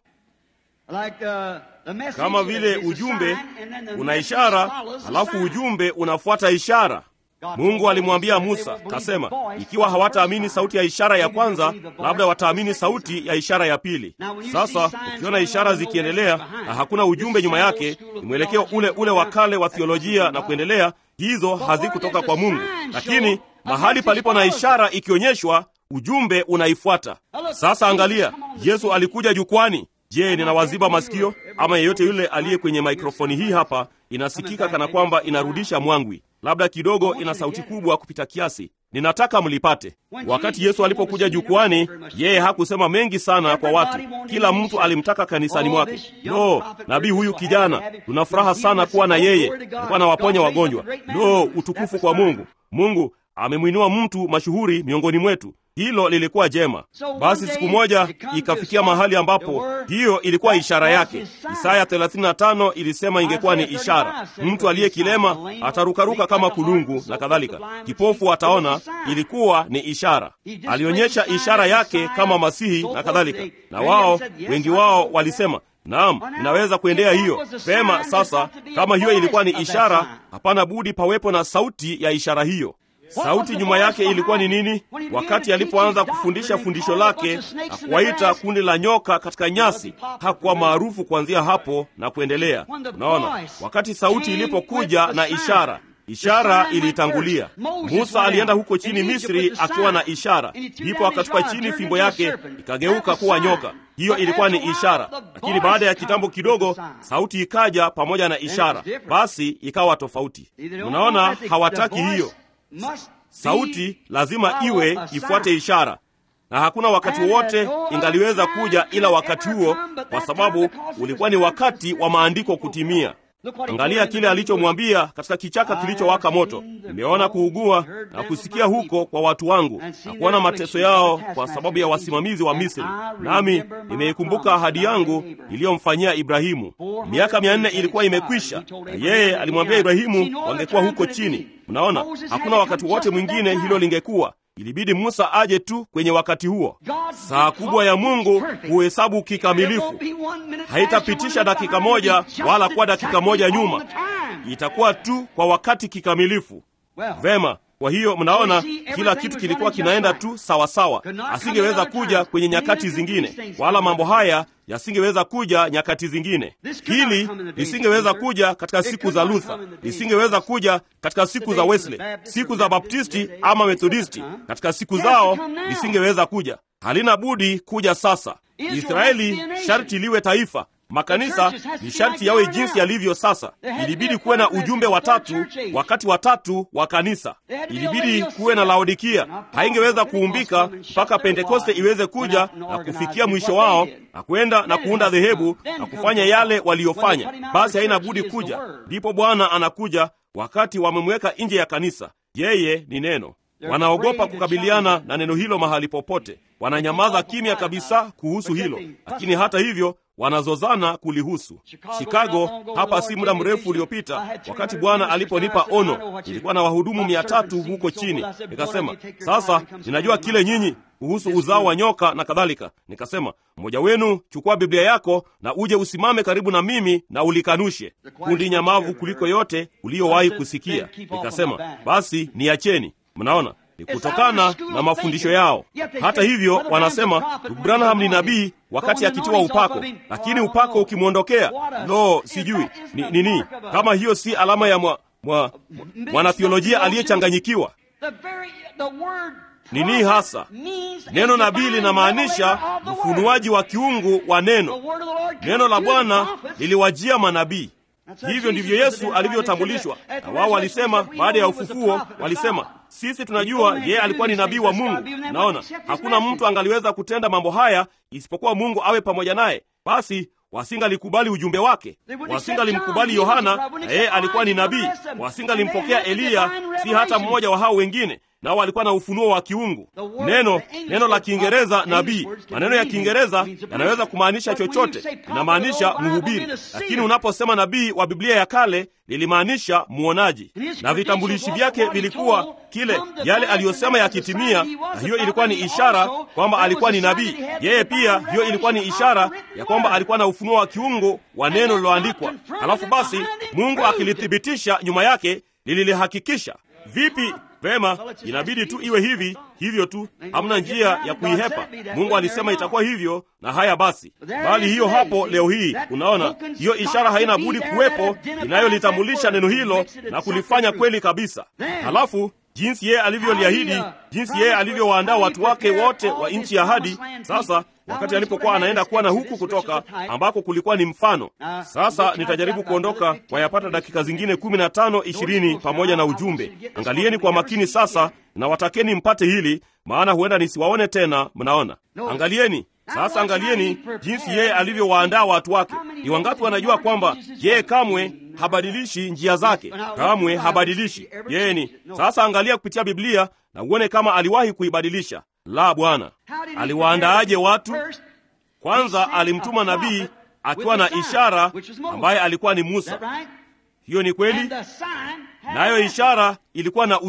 Kama vile ujumbe una ishara, halafu ujumbe unafuata ishara. Mungu alimwambia Musa, kasema, ikiwa hawataamini sauti ya ishara ya kwanza, labda wataamini sauti ya ishara ya pili. Sasa ukiona ishara zikiendelea na hakuna ujumbe nyuma yake, ni mwelekeo ule wa kale wa theolojia na kuendelea, hizo hazikutoka kwa Mungu. Lakini mahali palipo na ishara ikionyeshwa, ujumbe unaifuata. Sasa angalia, Yesu alikuja jukwani. Je, ninawaziba masikio? Ama yeyote yule aliye kwenye mikrofoni hii hapa inasikika kana kwamba inarudisha mwangwi. Labda kidogo ina sauti kubwa kupita kiasi. Ninataka mlipate. Wakati Yesu alipokuja jukwani, yeye hakusema mengi sana kwa watu. Kila mtu alimtaka kanisani mwake. Nabii huyu kijana, tunafuraha sana kuwa na yeye. Alikuwa anawaponya wagonjwa. Utukufu kwa Mungu. Mungu amemwinua mtu mashuhuri miongoni mwetu. Hilo lilikuwa jema. Basi siku moja ikafikia mahali ambapo hiyo ilikuwa ishara yake. Isaya 35 ilisema ingekuwa ni ishara. Mtu aliye kilema atarukaruka kama kulungu na kadhalika. Kipofu ataona. Ilikuwa ni ishara. Alionyesha ishara yake kama Masihi na kadhalika. Na wao, wengi wao walisema, naam, inaweza kuendea hiyo. Vema, sasa kama hiyo ilikuwa ni ishara, hapana budi pawepo na sauti ya ishara hiyo. Sauti nyuma yake ilikuwa ni nini? Wakati alipoanza kufundisha fundisho lake na kuwaita kundi la nyoka katika nyasi, hakuwa maarufu kuanzia hapo na kuendelea. Unaona, wakati sauti ilipokuja na ishara, Ishara ilitangulia. Musa alienda huko chini Misri akiwa na ishara, ndipo akatupa chini fimbo yake ikageuka kuwa nyoka. Hiyo ilikuwa ni ishara, lakini baada ya kitambo kidogo sauti ikaja pamoja na ishara, basi ikawa tofauti. Unaona, hawataki hiyo. Sauti lazima ifuate ishara, na hakuna wakati wote ingaliweza kuja ila wakati huo, kwa sababu ulikuwa ni wakati wa maandiko kutimia. Angalia kile alichomwambia katika kichaka kilichowaka moto. Nimeona kuugua na kusikia huko kwa watu wangu na kuona mateso yao kwa sababu ya wasimamizi wa Misri, nami nimeikumbuka ahadi yangu iliyomfanyia Ibrahimu. Miaka 400 ilikuwa imekwisha, na yeye alimwambia Ibrahimu wangekuwa huko chini. Unaona, hakuna wakati wote mwingine hilo lingekuwa. Ilibidi Musa aje tu kwenye wakati huo. Saa kubwa ya Mungu huhesabu kikamilifu. Haitapitisha dakika moja wala kwa dakika moja nyuma. Itakuwa tu kwa wakati kikamilifu. Vema, kwa hiyo mnaona kila kitu kilikuwa kinaenda tu sawa sawa. Asingeweza kuja kwenye nyakati zingine, wala mambo haya yasingeweza kuja nyakati zingine. Hili lisingeweza kuja katika siku za Luther, lisingeweza kuja katika siku za Wesley, siku za Baptisti ama Methodisti. Katika siku zao lisingeweza kuja. Halina budi kuja sasa. Israeli sharti liwe taifa. Makanisa ni sharti yawe jinsi yalivyo sasa. Ilibidi kuwe na ujumbe wa tatu, wakati wa tatu wa kanisa. Ilibidi kuwe na Laodikia. Haingeweza kuumbika mpaka Pentekoste iweze kuja na kufikia mwisho wao na kwenda na kuunda dhehebu na kufanya yale waliyofanya. Basi haina budi kuja. Ndipo Bwana anakuja wakati wamemweka nje ya kanisa. Yeye ni neno. Wanaogopa kukabiliana na neno hilo mahali popote. Wananyamaza kimya kabisa kuhusu hilo, lakini hata hivyo wanazozana kulihusu. Chicago hapa si muda mrefu uliopita, wakati Bwana aliponipa ono, nilikuwa na wahudumu 300 huko chini. Nikasema, sasa ninajua kile nyinyi kuhusu uzao wa nyoka na kadhalika. Nikasema, mmoja wenu chukua Biblia yako na uje usimame karibu na mimi na ulikanushe. Kundi nyamavu kuliko yote uliowahi kusikia. Nikasema, basi niacheni. Mnaona, ni kutokana na mafundisho yao. Hata hivyo wanasema Branham ni nabii wakati akitiwa upako, lakini upako ukimwondokea, sijui nini. Kama hiyo si alama ya mwanatheolojia aliyechanganyikiwa. Nini hasa neno nabii? Linamaanisha ufunuaji wa kiungu wa neno. Neno la Bwana liliwajia manabii. Hivyo ndivyo Yesu alivyotambulishwa. Na wao walisema baada ya ufufuo, walisema sisi tunajua yeye alikuwa ni nabii wa Mungu. Naona hakuna mtu angaliweza kutenda mambo haya isipokuwa Mungu awe pamoja naye. Basi wasingalikubali ujumbe wake. Wasingalimkubali Yohana, na yeye alikuwa ni nabii. Wasingalimpokea Eliya, si hata mmoja wa hao wengine. Nao walikuwa na ufunuo wa kiungu. Neno la Kiingereza nabii, maneno ya Kiingereza yanaweza kumaanisha chochote. Inamaanisha mhubiri, lakini unaposema nabii wa Biblia ya kale lilimaanisha muonaji, na vitambulishi vyake vilikuwa yale aliyosema yakitimia, na hiyo ilikuwa ni ishara kwamba alikuwa ni nabii. Yeye pia hiyo ilikuwa ni ishara ya kwamba alikuwa na ufunuo wa kiungu wa neno liloandikwa. Halafu basi Mungu akilithibitisha nyuma yake, lililihakikisha. Vipi? Vema, inabidi tu iwe hivyo tu. Hamna njia ya kuihepa. Mungu alisema itakuwa hivyo, na haya basi. Bali hiyo hapo leo hii, unaona, hiyo ishara haina budi kuwepo inayolitambulisha neno hilo na kulifanya kweli kabisa. Halafu jinsi yeye alivyoliahidi, jinsi yeye alivyowaandaa watu wake wote wa nchi ya ahadi. Sasa wakati alipokuwa anaenda kuwa na huku kutoka ambako kulikuwa ni mfano. Sasa nitajaribu kuondoka kwa yapata dakika zingine 15-20 pamoja na ujumbe. Angalieni kwa makini sasa, na watakeni mpate hili, maana huenda nisiwaone tena. Mnaona? Angalieni sasa, angalieni jinsi yeye alivyowaandaa watu wake. Ni wangapi wanajua kwamba yeye kamwe habadilishi njia zake? Kamwe habadilishi. Yeye ni sasa, angalia kupitia Biblia na uone kama aliwahi kuibadilisha. La, Bwana aliwaandaaje watu? Kwanza alimtuma nabii akiwa na ishara ambaye alikuwa ni Musa. Hiyo ni kweli. Nayo ishara ilikuwa na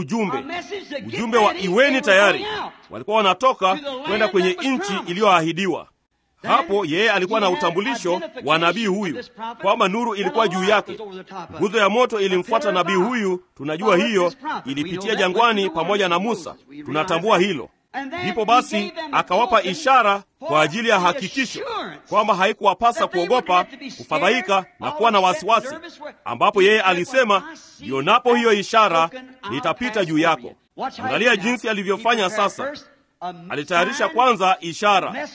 ujumbe wa iweni tayari. Walikuwa wanatoka kwenda kwenye nchi iliyoahidiwa. Hapo yeye alikuwa na utambulisho wa nabii huyu, kwamba nuru ilikuwa juu yake. Nguzo ya moto ilimfuata nabii huyu. Tunajua hiyo ilipitia jangwani pamoja na Musa. Tunatambua hilo. Ndipo basi akawapa ishara kwa ajili ya hakikisho kwamba haikuwapasa kuogopa, kufadhaika na kuwa na wasiwasi, ambapo yeye alisema, nionapo hiyo ishara nitapita juu yako. Angalia jinsi alivyofanya sasa. Alitayarisha kwanza ishara,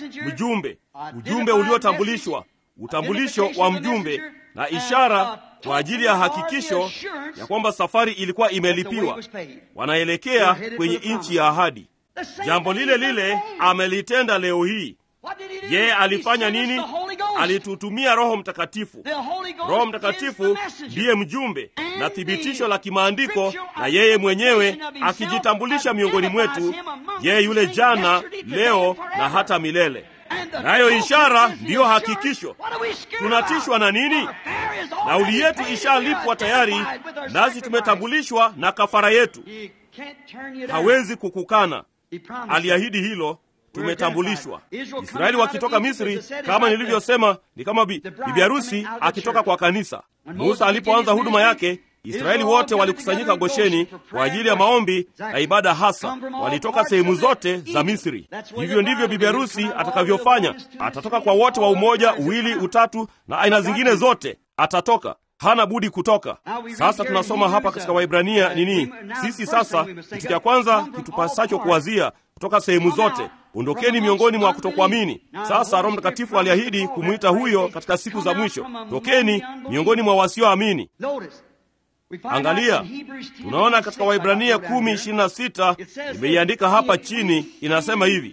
ujumbe uliotambulishwa, utambulisho wa mjumbe na ishara kwa ajili ya hakikisho ya kwamba safari ilikuwa imelipiwa. Wanaelekea kwenye nchi ya ahadi. Jambo lile lile amelitenda leo hii. Yeye alifanya nini? Alitutumia Roho Mtakatifu. Roho Mtakatifu ndiye mjumbe na thibitisho la kimaandiko, na yeye mwenyewe akijitambulisha miongoni mwetu, yeye yule jana, leo na hata milele. Nayo ishara ndiyo hakikisho. Tunatishwa na nini? Nauli yetu ishalipwa tayari, nasi tumetambulishwa na kafara yetu. Hawezi kukukana. Aliahidi hilo. Tumetambulishwa. Israeli wakitoka Misri, kama nilivyosema, ni kama bibi harusi akitoka kwa kanisa. Musa alipoanza huduma yake, Israeli wote walikusanyika Gosheni kwa ajili ya maombi na ibada hasa. Walitoka sehemu zote za Misri. Hivyo ndivyo bibi harusi atakavyofanya. Atatoka kwa wote wa umoja, uwili, utatu na aina zingine zote. Atatoka. Hana budi kutoka. Sasa tunasoma hapa katika Waebrania nini? Sisi sasa, kitu cha kwanza kitupasacho kuwazia kutoka sehemu zote, ondokeni miongoni mwa kutokuamini. Sasa Roho Mtakatifu aliahidi kumwita huyo katika siku za mwisho. Tokeni miongoni mwa wasioamini. Angalia, tunaona katika Waebrania 10:26, nimeiandika hapa chini, inasema hivi: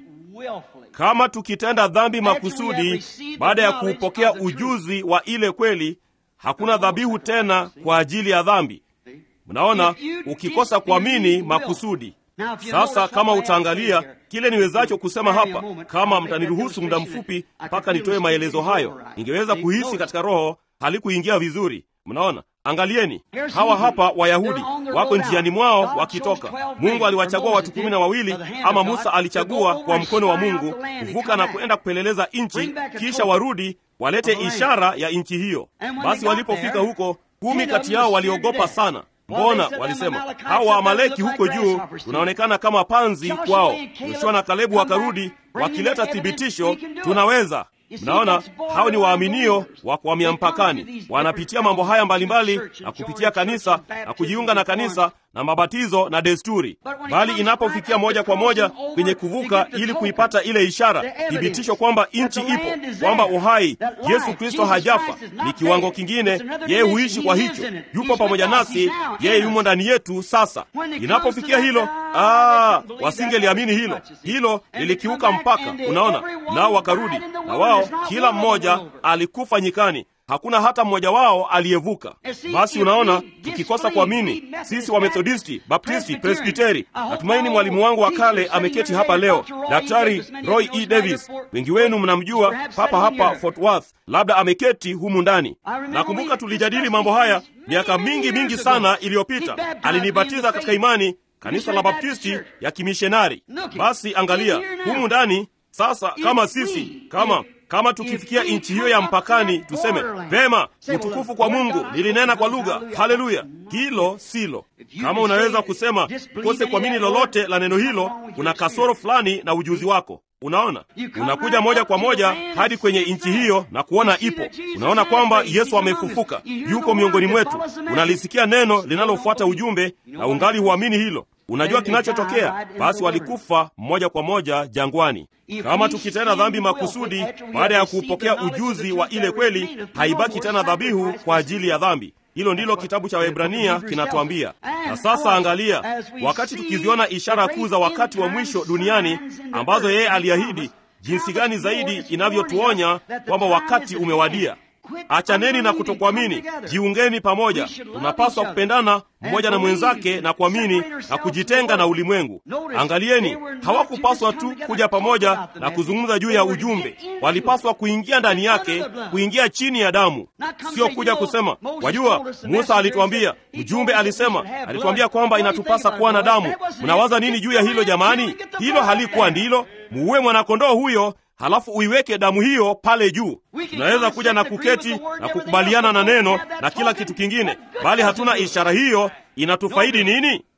kama tukitenda dhambi makusudi baada ya kuupokea ujuzi wa ile kweli, hakuna dhabihu tena kwa ajili ya dhambi. Mnaona, ukikosa kuamini makusudi. Sasa kama utaangalia kile niwezacho kusema hapa, kama mtaniruhusu muda mfupi mpaka nitoe maelezo hayo, ningeweza kuhisi katika roho halikuingia vizuri. Mnaona, angalieni hawa hapa Wayahudi wako njiani mwao wakitoka. Mungu aliwachagua watu 12, ama Musa alichagua kwa mkono wa Mungu kuvuka na kuenda kupeleleza nchi, kisha warudi walete ishara ya nchi hiyo. Basi walipofika huko, 10 kati yao waliogopa sana. Mbona? Walisema, hawa Amaleki huko juu tunaonekana kama panzi kwao. Yoshua na Kalebu wakarudi wakileta thibitisho, tunaweza. Mnaona, hao ni waaminio wa kuhamia mpakani. Wanapitia mambo haya mbalimbali na kupitia kanisa na kujiunga na kanisa na mabatizo na desturi. Bali inapofikia moja kwa moja kwenye kuvuka ili kuipata ile ishara, thibitisho kwamba nchi ipo, kwamba uhai, Yesu Kristo hajafa, ni kiwango kingine. Yeye huishi kwa hicho, yupo pamoja nasi, yeye yumo ndani yetu. Sasa inapofikia hilo, wasingeliamini hilo. Hilo lilikiuka mpaka, unaona. Nao wakarudi, na wao kila mmoja alikufa nyikani. Hakuna hata mmoja wao aliyevuka. Basi unaona, tukikosa kuamini, sisi wa Methodisti, Baptisti, Presbiteri. Natumaini mwalimu wangu wa kale ameketi hapa leo, Daktari Roy E. Davis. Wengi wenu mnamjua, papa hapa Fort Worth, labda ameketi humu ndani. Nakumbuka tulijadili mambo haya miaka mingi sana iliyopita. Alinibatiza katika imani, kanisa la Baptisti ya kimishonari. Basi angalia humu ndani sasa, kama sisi kama tukifikia nchi hiyo ya mpakani, tuseme vema, utukufu kwa Mungu, nilinena kwa lugha, haleluya. Hilo silo. Kama unaweza kusema kose kuamini lolote la neno hilo, kuna kasoro fulani na ujuzi wako. Unaona, unakuja moja kwa moja hadi kwenye nchi hiyo na kuona ipo. Unaona kwamba Yesu amefufuka, yuko miongoni mwetu. Unalisikia neno linalofuata ujumbe na ungali huamini hilo. Unajua kinachotokea? Basi walikufa moja kwa moja jangwani. Kama tukitenda dhambi makusudi baada ya kupokea ujuzi wa ile kweli, haibaki tena dhabihu kwa ajili ya dhambi. Hilo ndilo kitabu cha Waebrania kinatuambia. Na sasa angalia, wakati tukiziona ishara kuu za wakati wa mwisho duniani ambazo yeye aliahidi, jinsi gani zaidi inavyotuonya kwamba wakati umewadia. Achaneni na kutokuamini, jiungeni pamoja. Tunapaswa kupendana mmoja na mwenzake na kuamini na kujitenga na ulimwengu. Angalieni, hawakupaswa tu kuja pamoja na kuzungumza juu ya ujumbe. Walipaswa kuingia ndani yake, kuingia chini ya damu. Sio kuja kusema, wajua, Musa alituambia, mjumbe alituambia kwamba inatupasa kuwa na damu. Mnawaza nini juu ya hilo jamani? Hilo halikuwa ndilo. Muue mwanakondoo huyo, halafu uiweke damu hiyo pale juu. Tunaweza kuja na kuketi na kukubaliana na neno na kila kitu kingine, bali hatuna ishara hiyo. Inatufaidi nini?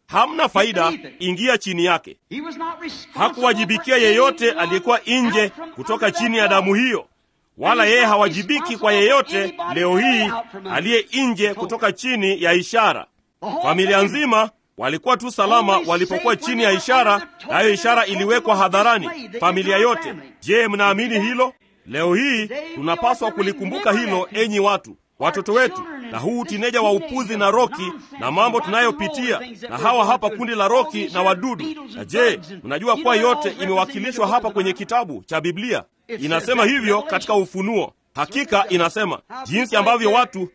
hamna faida, ingia chini yake. Hakuwajibikia yeyote aliyekuwa nje kutoka chini ya damu hiyo, wala yeye hawajibiki kwa yeyote leo hii aliye nje kutoka chini ya ishara. Familia nzima walikuwa tu salama walipokuwa chini ya ishara, nayo ishara iliwekwa hadharani, familia yote. Je, mnaamini hilo? Leo hii tunapaswa kulikumbuka hilo, enyi watu, watoto wetu, na huu tineja wa upuzi na roki na mambo tunayopitia, na hawa hapa kundi la roki na wadudu. Na je, mnajua kuwa yote imewakilishwa hapa kwenye kitabu cha Biblia? Inasema hivyo katika Ufunuo. Hakika inasema jinsi ambavyo watu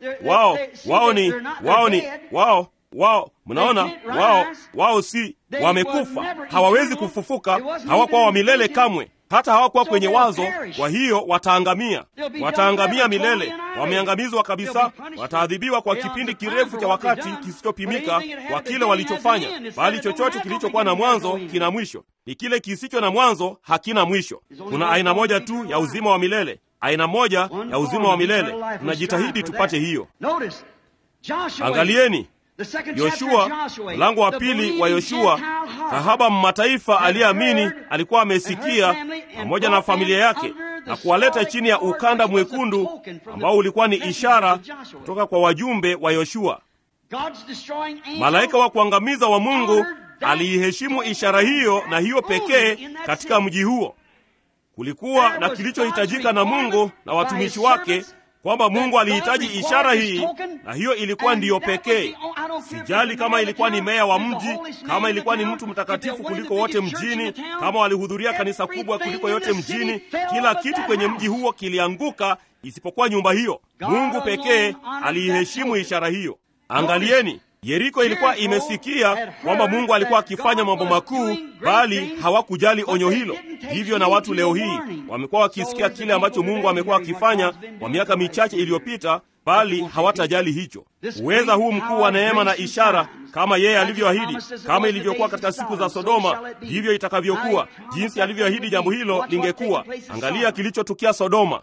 mnaona, wao si wamekufa, hawawezi kufufuka, hawakuwa wa milele kamwe, hata hawakuwa kwenye wazo. Kwa hiyo wataangamia milele, wameangamizwa kabisa, wataadhibiwa kwa kipindi kirefu cha wakati kisichopimika kwa kile walichofanya. Bali chochote kilichokuwa na mwanzo kina mwisho, ni kile kisicho na mwanzo hakina mwisho. Kuna aina moja tu ya uzima wa milele, aina moja ya uzima wa milele. Tunajitahidi tupate hiyo. Angalieni Yoshua, mlango wa 2 wa Yoshua. Kahaba mataifa aliyeamini alikuwa amesikia pamoja na familia yake na kuwaleta chini ya ukanda mwekundu ambao ulikuwa ni ishara kutoka kwa wajumbe wa Yoshua. Malaika wa kuangamiza wa Mungu aliiheshimu ishara hiyo, na hiyo pekee katika mji huo. Kulikuwa na kilichohitajika na Mungu na watumishi wake, kwamba Mungu alihitaji ishara hii, na hiyo ilikuwa ndiyo pekee. Sijali kama ilikuwa ni meya wa mji, kama ilikuwa ni mtu mtakatifu kuliko wote mjini, kama walihudhuria kanisa kubwa kuliko yote mjini, kila kitu kwenye mji huo kilianguka isipokuwa nyumba hiyo. Mungu pekee aliiheshimu ishara hiyo. Angalieni, Yeriko ilikuwa imesikia kwamba Mungu alikuwa akifanya mambo makuu, bali hawakujali onyo hilo. Hivyo na watu leo hii wamekuwa wakisikia kile ambacho Mungu amekuwa akifanya kwa miaka michache iliyopita, bali hawatajali hicho. Uweza huu mkuu wa neema na ishara, kama yeye alivyoahidi, kama ilivyokuwa katika siku za Sodoma, ndivyo itakavyokuwa. Jinsi alivyoahidi jambo hilo lingekuwa. Angalia kilichotukia Sodoma.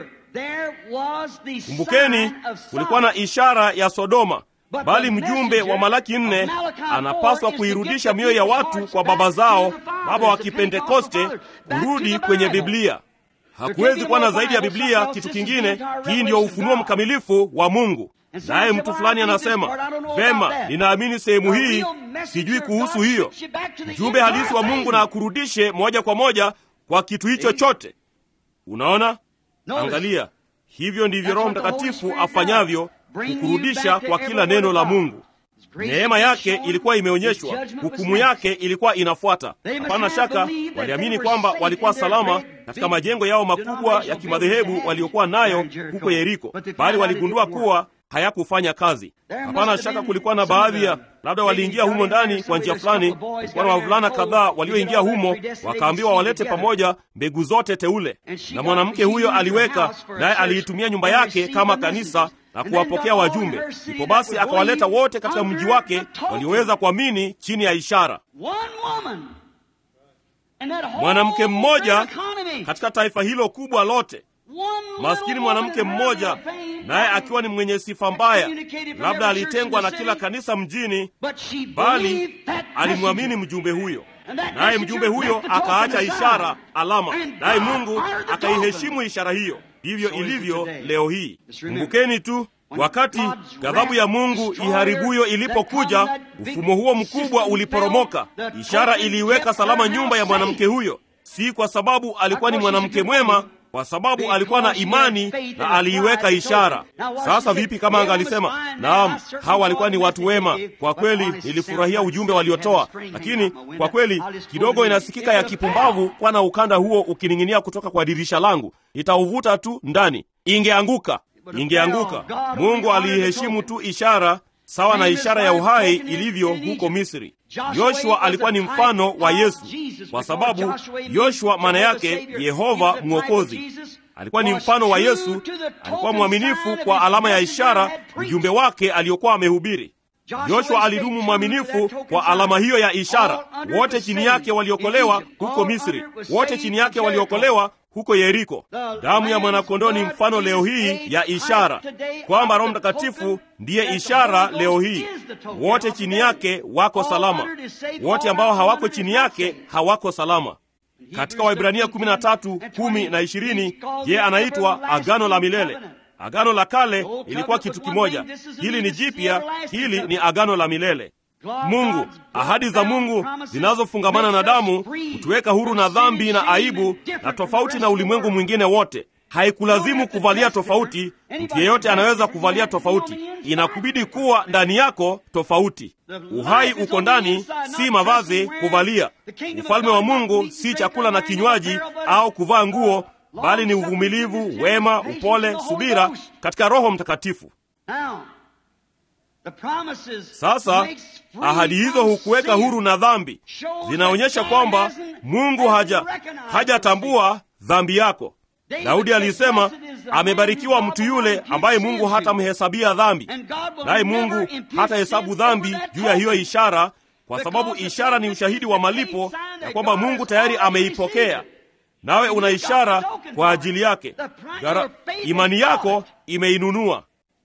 Kumbukeni, kulikuwa na ishara ya Sodoma, bali mjumbe wa Malaki 4 anapaswa kuirudisha mioyo ya watu kwa baba zao, baba wa Kipentekoste, kurudi kwenye Biblia. Hakuwezi kuwa na zaidi ya Biblia kitu kingine. Hii ndiyo ufunuo mkamilifu wa Mungu. Naye mtu fulani anasema, vema, ninaamini sehemu hii, sijui kuhusu hiyo. Mjumbe halisi wa Mungu na akurudishe moja kwa moja kwa kitu hicho chote. Unaona? Angalia, hivyo ndivyo Roho Mtakatifu afanyavyo, kukurudisha kwa kila neno la Mungu. Neema yake ilikuwa imeonyeshwa, hukumu yake ilikuwa inafuata. Hapana shaka waliamini kwamba walikuwa salama katika majengo yao makubwa ya kimadhehebu waliokuwa nayo huko Yeriko, bali waligundua kuwa hayakufanya kazi. Hapana shaka kulikuwa na baadhi ya, labda waliingia humo ndani kwa njia fulani. Kulikuwa na wavulana kadhaa walioingia humo, wakaambiwa walete pamoja mbegu zote teule, na mwanamke huyo aliweka, naye aliitumia nyumba yake kama kanisa na kuwapokea wajumbe. Ndipo basi akawaleta wote katika mji wake walioweza kuamini chini ya ishara. Mwanamke mmoja katika taifa hilo kubwa lote. Maskini mwanamke mmoja, naye akiwa ni mwenye sifa mbaya. Labda alitengwa na kila kanisa mjini, bali alimwamini mjumbe huyo. Naye mjumbe huyo akaacha ishara, alama, naye Mungu akaiheshimu ishara hiyo. Hivyo ilivyo leo hii. Kumbukeni tu, wakati ghadhabu ya Mungu iharibuyo ilipokuja, ufumo huo mkubwa uliporomoka. Ishara iliiweka salama nyumba ya mwanamke huyo, si kwa sababu alikuwa ni mwanamke mwema, kwa sababu alikuwa na imani na aliiweka ishara. Sasa vipi kama angalisema, naam, hawa walikuwa ni watu wema, kwa kweli nilifurahia ujumbe waliotoa, lakini kwa kweli kidogo inasikika ya kipumbavu kwa na ukanda huo ukining'inia kutoka kwa dirisha langu, nitauvuta tu ndani. Ingeanguka. Mungu aliiheshimu tu ishara, sawa na ishara ya uhai ilivyo huko Misri. Yoshua alikuwa ni mfano wa Yesu, kwa sababu Yoshua maana yake Yehova Mwokozi. Alikuwa ni mfano wa Yesu, alikuwa mwaminifu kwa alama ya ishara mjumbe wake aliyokuwa amehubiri. Yoshua alidumu mwaminifu kwa alama hiyo ya ishara. Wote chini yake waliokolewa huko Misri, wote chini yake waliokolewa huko Yeriko. Damu ya mwanakondoo ni mfano leo hii ya ishara, kwamba Roho Mtakatifu ndiye ishara leo hii. Wote chini yake wako salama, wote ambao hawako chini yake hawako salama. Katika Waebrania 13:10 na 20, je, anaitwa agano la milele. Agano la kale ilikuwa kitu kimoja, hili ni jipya, hili ni agano la milele. Mungu, ahadi za Mungu zinazofungamana na damu kutuweka huru na dhambi na aibu, na tofauti na ulimwengu mwingine wote. Haikulazimu kuvalia tofauti, mtu yeyote anaweza kuvalia tofauti. Inakubidi kuwa ndani yako tofauti. Uhai uko ndani, si mavazi kuvalia. Ufalme wa Mungu si chakula na kinywaji au kuvaa nguo, bali ni uvumilivu, wema, upole, subira katika Roho Mtakatifu. Sasa ahadi hizo hukuweka huru na dhambi. Zinaonyesha kwamba Mungu hajatambua dhambi yako. Daudi alisema, amebarikiwa mtu yule ambaye Mungu hatamhesabia dhambi. Naye Mungu hatahesabu dhambi juu ya hiyo ishara, kwa sababu ishara ni ushahidi wa malipo ya kwamba Mungu tayari ameipokea. Nawe una ishara kwa ajili yake. Imani yako imeinunua.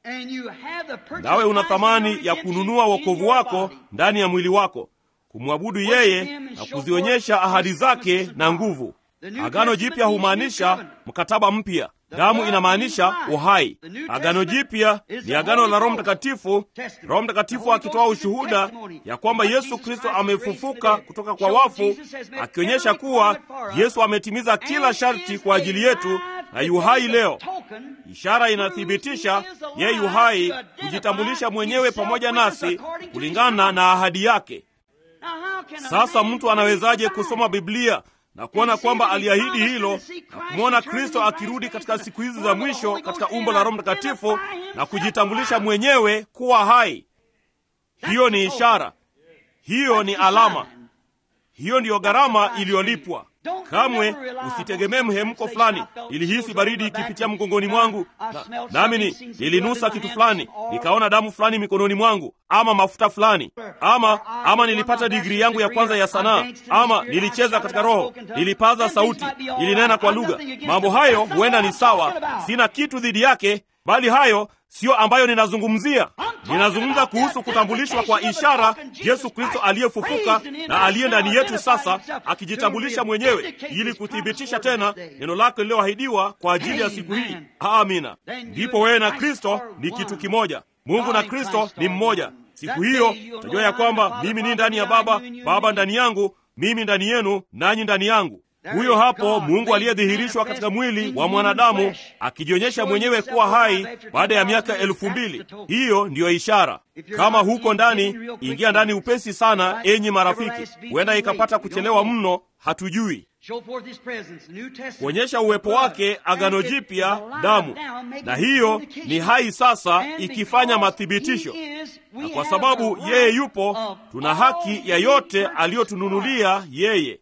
Nawe una thamani ya kununua wokovu wako ndani ya mwili wako, kumwabudu yeye na kuzionyesha ahadi zake na nguvu. Agano jipya humaanisha mkataba mpya. Damu inamaanisha uhai. Agano jipya ni agano la Roho Mtakatifu, Roho Mtakatifu akitoa ushuhuda ya kwamba Yesu Kristo amefufuka kutoka kwa wafu, akionyesha kuwa Yesu ametimiza kila sharti kwa ajili yetu na yu hai leo. Ishara inathibitisha yeye yu hai, kujitambulisha mwenyewe pamoja nasi kulingana na ahadi yake. Sasa mtu anawezaje kusoma Biblia na kuona kwamba aliahidi hilo na kumwona Kristo akirudi katika siku hizi za mwisho katika umbo la Roho Mtakatifu na kujitambulisha mwenyewe kuwa hai? Hiyo ni ishara. Hiyo ni alama. Hiyo ndiyo gharama iliyolipwa. Kamwe usitegemee mhemko fulani. Nilihisi baridi ikipitia mgongoni mwangu, nami nilinusa kitu fulani, nikaona damu fulani mikononi mwangu, ama mafuta fulani, ama nilipata digrii yangu ya kwanza ya sanaa, ama nilicheza katika roho, nilipaza sauti, nilinena kwa lugha. Mambo hayo huenda ni sawa, sina kitu dhidi yake, bali hayo sio ambayo ninazungumzia. Ninazungumza kuhusu kutambulishwa kwa ishara, Yesu Kristo aliyefufuka na aliye ndani yetu sasa, akijitambulisha mwenyewe ili kuthibitisha tena neno lake lililoahidiwa kwa ajili ya siku hii. Amina. Ndipo wewe na Kristo ni kitu kimoja. Mungu na Kristo ni mmoja. Siku hiyo utajua ya kwamba mimi ni ndani ya Baba, Baba ndani yangu, mimi ndani yenu, nanyi ndani yangu. Huyo hapo Mungu aliyedhihirishwa katika mwili wa mwanadamu, akijionyesha mwenyewe kuwa hai baada ya miaka 2000. Hiyo ndiyo ishara. Kama huko ndani, ingia ndani upesi sana, enyi marafiki. Huenda ikapata kuchelewa mno, hatujui. Kuonyesha uwepo wake, agano jipya, damu. Na hiyo ni hai sasa, ikifanya mathibitisho. Na kwa sababu yeye yupo, tuna haki ya yote aliyotununulia yeye.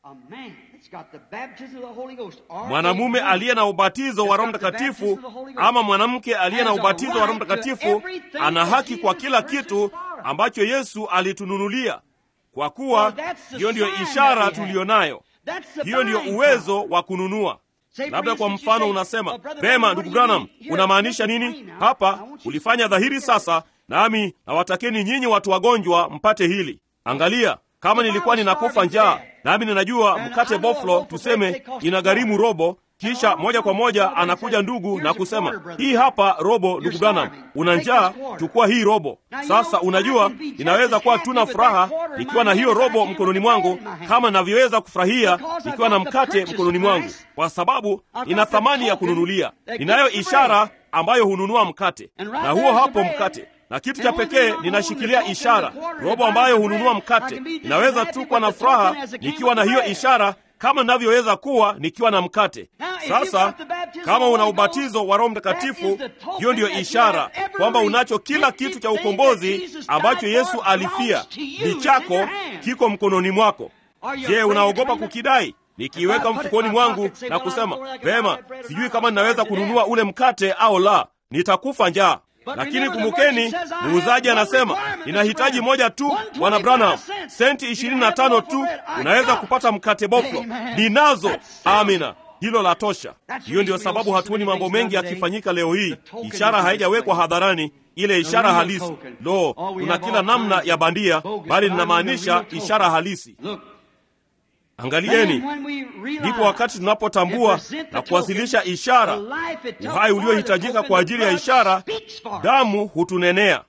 Mwanamume aliye na ubatizo wa Roho Mtakatifu ama mwanamke aliye na ubatizo wa Roho Mtakatifu ana haki kwa kila kitu ambacho Yesu alitununulia, kwa kuwa hiyo ndiyo ishara tuliyonayo. Hiyo ndiyo uwezo wa kununua. Labda kwa mfano unasema, vema ndugu Branham, unamaanisha nini hapa? Ulifanya dhahiri sasa, nami nawatakeni nyinyi watu wagonjwa mpate hili. Angalia, kama nilikuwa ninakufa njaa, nami ninajua mkate boflo tuseme inagharimu robo, kisha moja kwa moja anakuja ndugu na kusema, hii hapa robo ndugu Branham, una njaa, chukua hii robo. Sasa unajua, inaweza kuwa tuna furaha nikiwa na hiyo robo mkononi mwangu, kama ninavyoweza kufurahia nikiwa na mkate mkononi mwangu, kwa sababu ina thamani ya kununulia. Ninayo ishara ambayo hununua mkate, na huo hapo mkate. Na kitu cha pekee, ninashikilia ishara, robo ambayo hununua mkate. Ninaweza tu kuwa na furaha nikiwa na hiyo ishara, kama ninavyoweza kuwa nikiwa na mkate. Sasa kama una ubatizo wa Roho Mtakatifu, hiyo ndiyo ishara kwamba unacho kila kitu cha ukombozi ambacho Yesu alifia. Ni chako, kiko mkononi mwako. Je, unaogopa kukidai? Nikiweka mfukoni mwangu na kusema, vema, sijui kama ninaweza kununua ule mkate au la, nitakufa njaa. Lakini kumbukeni, muuzaji anasema, ninahitaji moja tu, Bwana Branham, senti 25 tu, unaweza kupata mkate boflo. Ninazo. Amina. hilo la tosha. Hiyo ndio sababu hatuoni mambo mengi yakifanyika leo hii. Ishara haijawekwa hadharani, ile ishara halisi. Kuna kila namna ya bandia, bali ninamaanisha ishara halisi. Angalieni, ndipo wakati tunapotambua na kuwasilisha ishara, uhai uliohitajika kwa ajili ya ishara, damu hutunenea.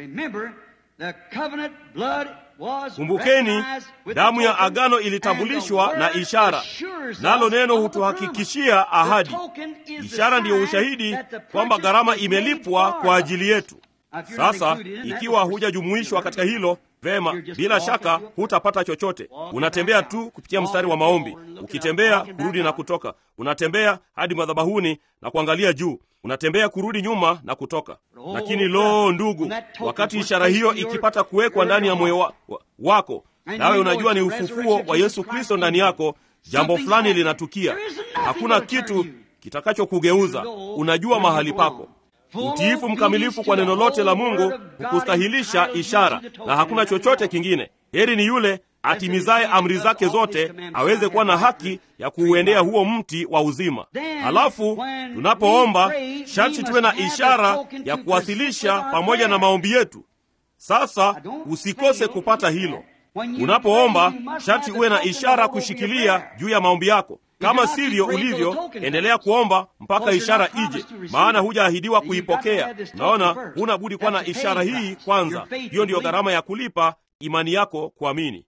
Kumbukeni, damu ya agano ilitambulishwa na ishara, nalo neno hutuhakikishia ahadi. Ishara ndiyo ushahidi kwamba gharama imelipwa kwa ajili yetu. Sasa ikiwa hujajumuishwa katika hilo, vema, bila shaka hutapata chochote. Unatembea tu kupitia mstari wa maombi, ukitembea kurudi na kutoka, unatembea hadi madhabahuni na kuangalia juu, unatembea kurudi nyuma na kutoka. Lakini ndugu, wakati ishara hiyo ikipata kuwekwa ndani ya moyo wako, nawe unajua ni ufufuo wa Yesu Kristo ndani yako, jambo fulani linatukia. Hakuna kitu kitakachokugeuza. Unajua mahali pako. Utiifu mkamilifu kwa neno lote la Mungu hukustahilisha ishara, na hakuna chochote kingine. Heri ni yule atimizaye amri zake zote, aweze kuwa na haki ya kuuendea huo mti wa uzima. Halafu tunapoomba, sharti tuwe na ishara ya kuwasilisha pamoja na maombi yetu. Sasa usikose kupata hilo. Unapoomba, sharti uwe na ishara kushikilia juu ya maombi yako. Kama sivyo ulivyo, endelea kuomba mpaka ishara ije, maana hujaahidiwa kuipokea. Naona huna budi kuwa na ishara hii kwanza. Hiyo ndiyo gharama ya kulipa imani yako kuamini.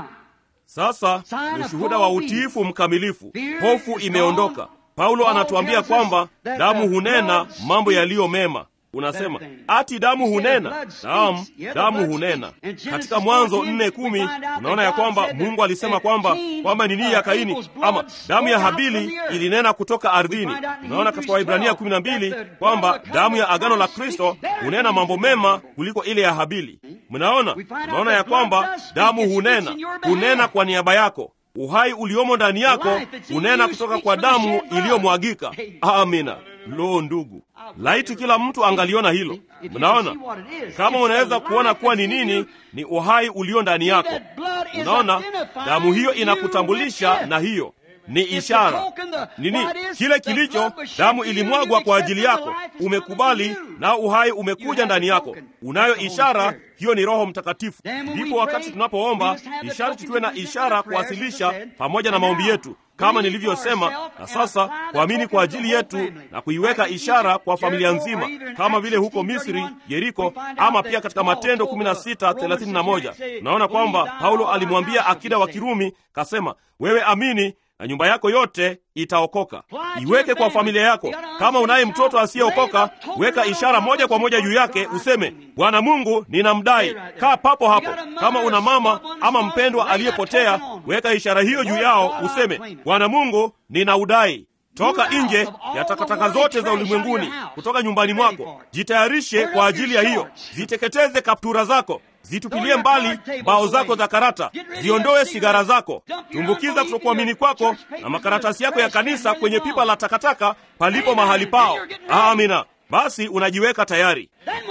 Sasa ni ushuhuda wa utiifu mkamilifu. Hofu imeondoka. Paulo anatuambia kwamba damu hunena mambo yaliyo mema. Unasema, ati damu hunena? Naam, damu hunena. Katika Mwanzo 4:10 unaona ya kwamba Mungu alisema kwamba ni nini ya Kaini, ama damu ya Habili ilinena kutoka ardhini. Unaona katika Waebrania 12 kwamba damu ya agano la Kristo hunena mambo mema kuliko ile ya Habili. Unaona ya kwamba damu hunena kwa niaba yako. Uhai uliomo ndani yako unena kutoka kwa damu iliyomwagika. Amina. Ndugu, laiti kila mtu angaliona hilo. Mnaona kama unaweza kuona kuwa ni nini? Ni uhai ulio ndani yako. Unaona, damu hiyo inakutambulisha, na hiyo ni ishara. Nini kile kilicho? Damu ilimwagwa kwa ajili yako. Umekubali na uhai umekuja ndani yako. Unayo ishara, hiyo ni Roho Mtakatifu. Ndipo wakati tunapoomba, ishara tuwe na ishara kuwasilisha pamoja na maombi yetu, kama nilivyosema. Na sasa kuamini kwa ajili yetu na kuiweka ishara kwa familia nzima, kama vile huko Misri, Yeriko, ama pia katika Matendo 16:31. Unaona kwamba Paulo alimwambia akida wa Kirumi, kasema, wewe amini na nyumba yako yote itaokoka. Iweke kwa familia yako. Kama unaye mtoto asiyeokoka, weka ishara moja kwa moja juu yake, useme, Bwana Mungu, ninamdai. Kaa papo hapo. Kama una mama ama mpendwa aliyepotea, weka ishara hiyo juu yao, useme, Bwana Mungu, ninaudai. Toka nje ya takataka zote za ulimwenguni, kutoka nyumbani mwako. Jitayarishe kwa ajili ya hiyo. Ziteketeze kaptura zako. Zitupilie mbali bao zako za karata. Ziondoe sigara zako. Tumbukiza kutokuamini kwako na makaratasi yako ya kanisa kwenye pipa la takataka palipo mahali pao. Amina. Basi unajiweka tayari.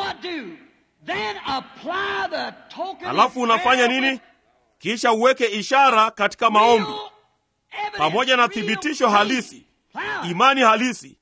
Halafu unafanya nini? Kisha uweke ishara katika maombi pamoja na thibitisho halisi, imani halisi.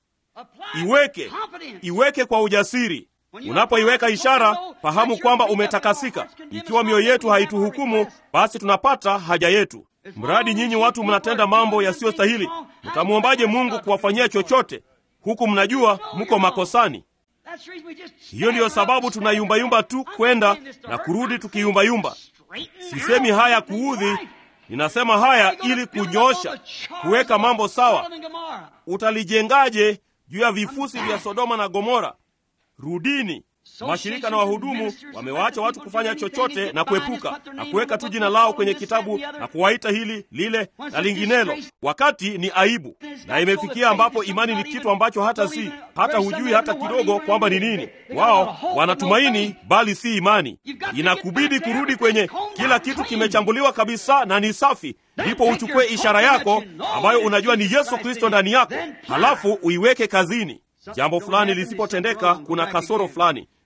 Iweke kwa ujasiri. Unapoiweka ishara, fahamu kwamba umetakasika. Ikiwa mioyo yetu haituhukumu, basi tunapata haja yetu. Mradi nyinyi watu mnatenda mambo yasiyostahili, mtamwombaje Mungu kuwafanyia chochote huku mnajua mko makosani? Hiyo ndiyo sababu tunayumbayumba tu kwenda na kurudi tukiyumbayumba. Sisemi haya kuudhi, ninasema haya ili kunyosha, kuweka mambo sawa. Utalijengaje juu ya vifusi vya Sodoma na Gomora? Rudini. Mashirika na wahudumu wamewaacha watu kufanya chochote na kuepuka na kuweka tu jina lao kwenye kitabu na kuwaita hili lile na linginelo, wakati ni aibu. Na imefikia ambapo imani ni kitu ambacho hata hujui hata kidogo kwamba ni nini. Wao wanatumaini bali si imani. Inakubidi kurudi kwenye kila kitu kimechambuliwa kabisa na ni safi. Ndipo uchukue ishara yako ambayo unajua ni Yesu Kristo ndani yako, halafu uiweke kazini. Jambo fulani lisipotendeka, kuna kasoro fulani.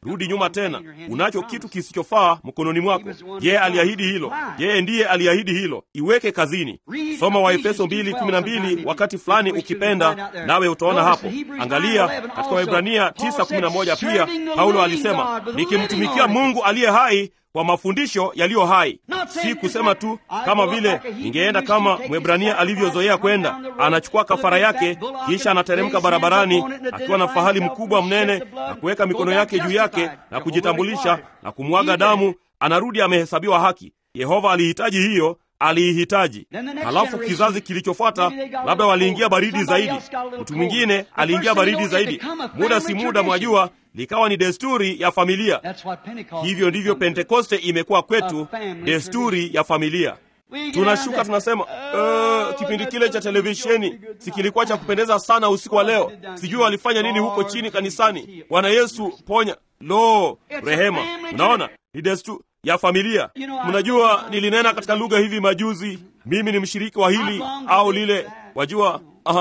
rudi nyuma tena, unacho kitu kisichofaa mkononi mwako. Yeye aliahidi hilo, yeye ndiye aliahidi hilo, iweke kazini. Soma Waefeso 2:12 wakati fulani ukipenda, nawe utaona hapo. Angalia katika Waebrania 9:11 pia Paulo alisema, nikimtumikia Mungu aliye hai kwa mafundisho yaliyo hai. Si kusema tu kama vile ningeenda kama Mwebrania alivyozoea kwenda, anachukua kafara yake kisha anateremka barabarani akiwa na fahali mkubwa mnene na kuweka mikono yake juu yake na kujitambulisha na kumwaga damu, anarudi amehesabiwa haki. Yehova alihitaji hiyo, aliihitaji. Halafu kizazi kilichofuata labda waliingia baridi zaidi, mtu mwingine aliingia baridi zaidi. Muda si muda, mwajua, likawa ni desturi ya familia. Hivyo ndivyo Pentekoste imekuwa kwetu, desturi ya familia. Tunashuka tunasema, kipindi kile cha televisheni si kilikuwa cha kupendeza sana usiku wa leo. Sijui walifanya nini huko chini kanisani. Bwana Yesu ponya, lo, rehema. Unaona, ni desturi ya familia. Mnajua, nilinena katika lugha hivi majuzi. Mimi ni mshiriki wa hili au lile, wajua.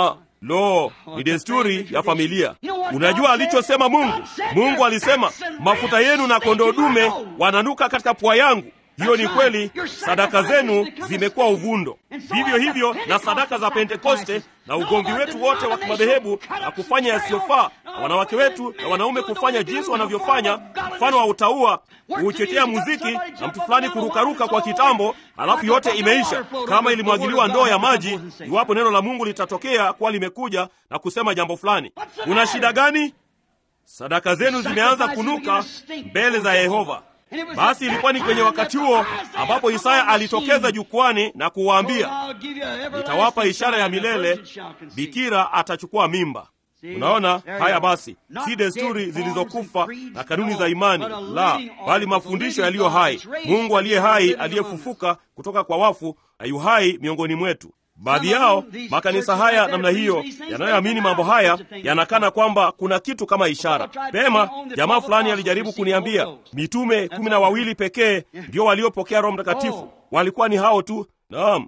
Lo, ni desturi ya familia. Unajua alichosema Mungu? Mungu alisema, mafuta yenu na kondoo dume wananuka katika pua yangu. Hiyo ni kweli. Sadaka zenu zimekuwa uvundo. Vivyo hivyo na sadaka za Pentekoste na ugomvi wetu wote wa kimadhehebu na kufanya yasiyofaa, na wanawake wetu na wanaume kufanya jinsi wanavyofanya, mfano wa utaua, kuuchochea muziki na mtu fulani kurukaruka kwa kitambo, alafu yote imeisha kama ilimwagiliwa ndoo ya maji, iwapo neno la Mungu litatokea kuwa limekuja na kusema jambo fulani. Kuna shida gani? Sadaka zenu zimeanza kunuka mbele za Yehova. Basi ilikuwa ni kwenye wakati huo ambapo Isaya alitokeza jukwani na kuwaambia, nitawapa ishara ya milele, bikira atachukua mimba. Unaona haya? Basi si desturi zilizokufa na kanuni za imani, la, bali mafundisho yaliyo hai. Mungu aliye hai, aliyefufuka kutoka kwa wafu, ayu hai miongoni mwetu. Baadhi yao makanisa haya namna hiyo yanayoamini mambo haya yanakana kwamba kuna kitu kama ishara. Pema, jamaa fulani alijaribu kuniambia mitume 12 pekee ndio waliopokea Roho Mtakatifu. Walikuwa ni hao tu. Naam.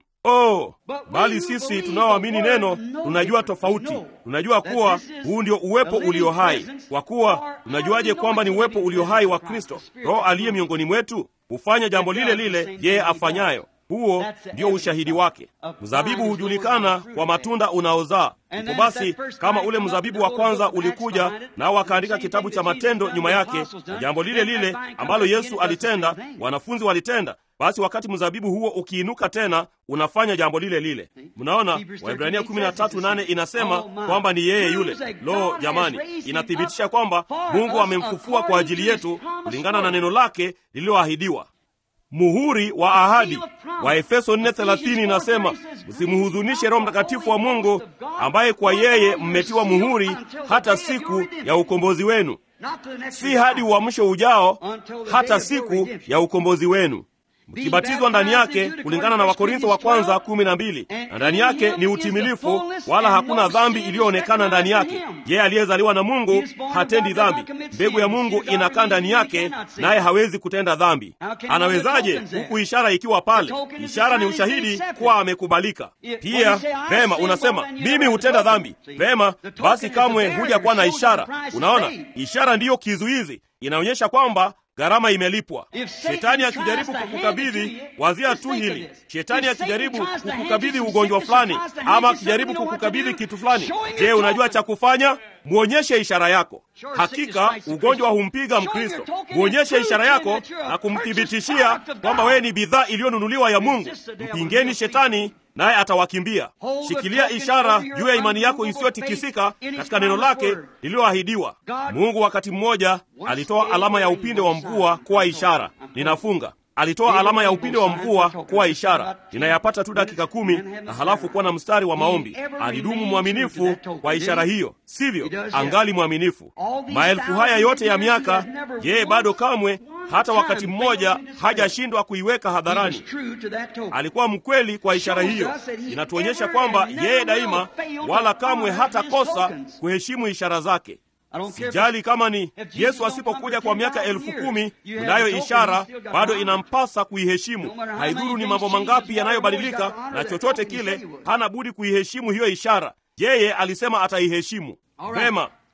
Bali sisi tunaoamini neno tunajua tofauti. Tunajua kuwa huu ndio uwepo ulio hai. Kwa kuwa tunajuaje kwamba ni uwepo ulio hai wa Kristo? Roho aliye miongoni mwetu hufanya jambo lile lile yeye afanyayo. Huo ndio ushahidi wake. Mzabibu hujulikana kwa matunda unaozaa. Ndipo basi, kama ule mzabibu wa kwanza ulikuja na wakaandika kitabu cha matendo nyuma yake, jambo lile lile ambalo Yesu alitenda, wanafunzi walitenda, basi wakati mzabibu huo ukiinuka tena, unafanya jambo lile lile. Mnaona, Waebrania 13:8 inasema kwamba ni yeye yule. Lo, jamani, inathibitisha kwamba Mungu amemfufua kwa ajili yetu kulingana na neno lake lililoahidiwa. Muhuri wa ahadi. Waefeso 4:30 inasema, msimhuzunishe Roho Mtakatifu wa Mungu ambaye kwa yeye mmetiwa muhuri hata siku ya ukombozi wenu. Si hadi uamsho ujao, hata siku ya ukombozi wenu, mkibatizwa ndani yake kulingana na Wakorintho wa kwanza 12. Na ndani yake ni utimilifu, wala hakuna dhambi iliyoonekana ndani yake. Yeye aliyezaliwa na Mungu hatendi dhambi. Mbegu ya Mungu inakaa ndani yake, naye hawezi kutenda dhambi. Anawezaje huku ishara ikiwa pale? Ishara ni ushahidi kuwa amekubalika. Pia vema, unasema mimi hutenda dhambi. Vema, basi kamwe huja kuwa na ishara. Unaona, ishara ndiyo kizuizi, inaonyesha kwamba gharama imelipwa. Shetani akijaribu kukukabidhi, wazia tu hili. Shetani akijaribu kukukabidhi ugonjwa fulani, ama akijaribu kukukabidhi kitu fulani, je, unajua cha kufanya? Muonyeshe ishara yako. Hakika ugonjwa humpiga Mkristo. Muonyeshe ishara yako na kumthibitishia kwamba wewe ni bidhaa iliyonunuliwa ya Mungu. Mpingeni Shetani naye atawakimbia. Shikilia ishara juu ya imani yako isiyotikisika katika neno lake lililoahidiwa. Mungu wakati mmoja alitoa alama ya upinde wa mvua kuwa ishara. Ninafunga. Alitoa alama ya upinde wa mvua kuwa ishara. Ninayapata tu dakika 10 na halafu kuwa na mstari wa maombi. Alidumu mwaminifu kwa ishara hiyo, sivyo? Angali mwaminifu. Maelfu haya yote ya miaka, yeye bado kamwe hata wakati mmoja hajashindwa kuiweka hadharani. Alikuwa mkweli kwa ishara hiyo. Inatuonyesha kwamba yeye daima wala kamwe hatakosa kuheshimu ishara zake. Sijali kama ni Yesu asipokuja kwa miaka 10,000, unayo ishara, bado inampasa kuiheshimu. Haidhuru ni mambo mangapi yanayobadilika na chochote kile, hana budi kuiheshimu hiyo ishara. Yeye alisema ataiheshimu. Vema.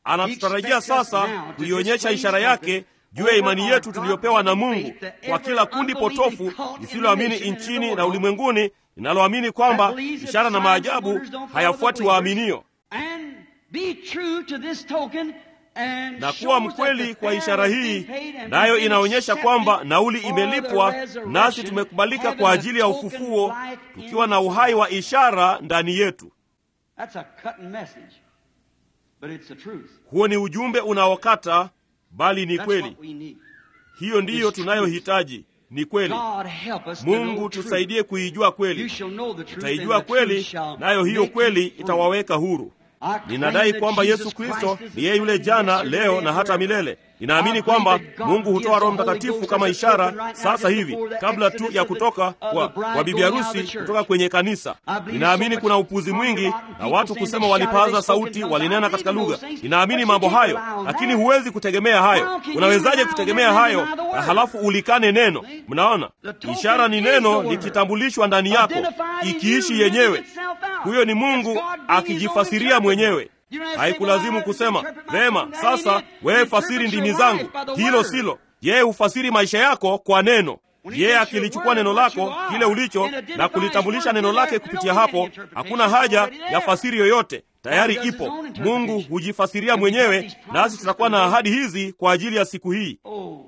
Anatutarajia sasa kuionyesha ishara yake juu ya imani yetu tuliyopewa na Mungu kwa kila kundi potofu lisiloamini nchini na ulimwenguni, linaloamini kwamba ishara na maajabu hayafuati waaminio, na kuwa mkweli kwa ishara hii, nayo inaonyesha kwamba nauli imelipwa, nasi tumekubalika kwa ajili ya ufufuo, tukiwa na uhai wa ishara ndani yetu. Huo ni ujumbe unaokata, bali ni kweli. Hiyo ndiyo tunayohitaji, ni kweli. Mungu tusaidie kuijua kweli. Tutaijua kweli, nayo hiyo kweli itawaweka huru. Ninadai kwamba Yesu Kristo ni yeye yule jana, leo na hata milele. Ninaamini kwamba Mungu hutoa Roho Mtakatifu kama ishara sasa hivi, kabla tu ya kutoka kwa bibi harusi kutoka kwenye kanisa. Ninaamini kuna upuzi mwingi na watu kusema walipaza sauti, walinena katika lugha. Ninaamini mambo hayo, lakini huwezi kutegemea hayo. Unawezaje kutegemea hayo na halafu ulikane neno? Mnaona, ishara ni neno likitambulishwa ndani yako, ikiishi yenyewe. Huyo ni Mungu akijifasiria mwenyewe. Haikulazimu kusema, vema, sasa wewe fasiri ndimi zangu. Hilo silo. Yeye hufasiri maisha yako kwa neno. Yeye akilichukua neno lako, kile ulicho, na kulitambulisha neno lake kupitia hapo, hakuna haja ya fasiri yoyote. Tayari ipo. Mungu hujifasiria mwenyewe, nasi tutakuwa na ahadi hizi kwa ajili ya siku hii.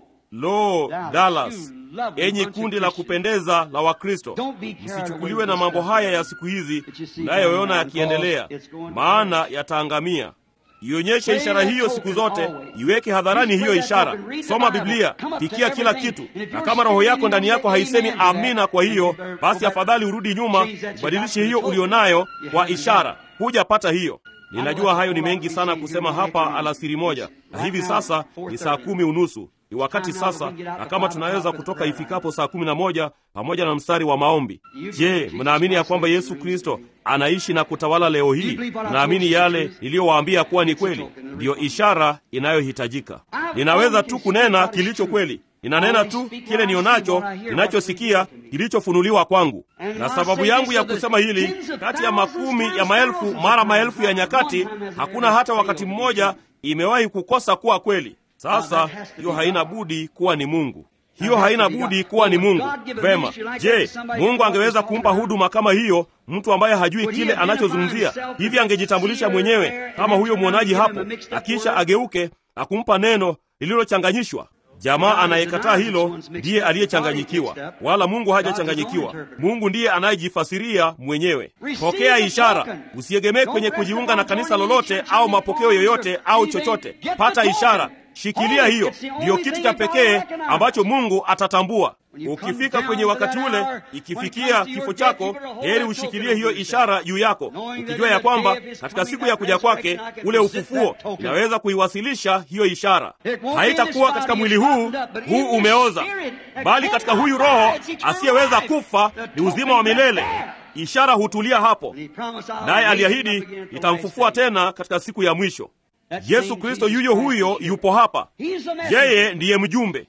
Lo, Dallas, enyi kundi la kupendeza la Wakristo, msichukuliwe na mambo haya ya siku hizi mnayoona yakiendelea, maana yataangamia. Ionyeshe ishara hiyo siku zote, iweke hadharani hiyo ishara. Soma Biblia, fikia kila kitu, na kama roho yako ndani yako haisemi amina kwa hiyo, basi afadhali urudi nyuma, ubadilishe hiyo ulionayo kwa ishara. Hujapata hiyo. Ninajua hayo ni mengi sana kusema hapa alasiri moja, na hivi sasa ni saa 10:30. Ni wakati sasa, na kama tunaweza kutoka ifikapo saa 11 pamoja na mstari wa maombi. Je, mnaamini ya kwamba Yesu Kristo anaishi na kutawala leo hii? Mnaamini yale niliyowaambia kuwa ni kweli? Ndiyo ishara inayohitajika. Ninaweza tu kunena kilicho kweli. Ninanena tu kile nionacho, ninachosikia, kilichofunuliwa kwangu. Na sababu yangu ya kusema hili, kati ya makumi ya maelfu mara maelfu ya nyakati, hakuna hata wakati mmoja imewahi kukosa kuwa kweli. Sasa hiyo haina budi kuwa ni Mungu. Hiyo haina budi kuwa ni Mungu. Vema, je, Mungu angeweza kumpa huduma kama hiyo mtu ambaye hajui kile anachozungumzia? Hivi angejitambulisha mwenyewe kama huyo mwonaji hapo, akisha ageuke na kumpa neno lililochanganyishwa? Jamaa anayekataa hilo ndiye aliyechanganyikiwa, wala Mungu hajachanganyikiwa. Mungu ndiye anayejifasiria mwenyewe. Pokea ishara. Usiegemee kwenye kujiunga na kanisa lolote au mapokeo yoyote au chochote. Pata ishara. Shikilia hiyo. Ndiyo kitu cha pekee ambacho Mungu atatambua. Ukifika kwenye wakati ule, ikifikia kifo chako, heri ushikilie hiyo ishara juu yako, ukijua ya kwamba katika siku ya kuja kwake, ule ufufuo, inaweza kuiwasilisha hiyo ishara. Haitakuwa katika mwili huu umeoza, bali katika huyu Roho asiyeweza kufa, ni uzima wa milele. Ishara hutulia hapo, naye aliahidi itamfufua tena katika siku ya mwisho. Yesu Kristo yuyo huyo yupo hapa. Yeye ndiye mjumbe.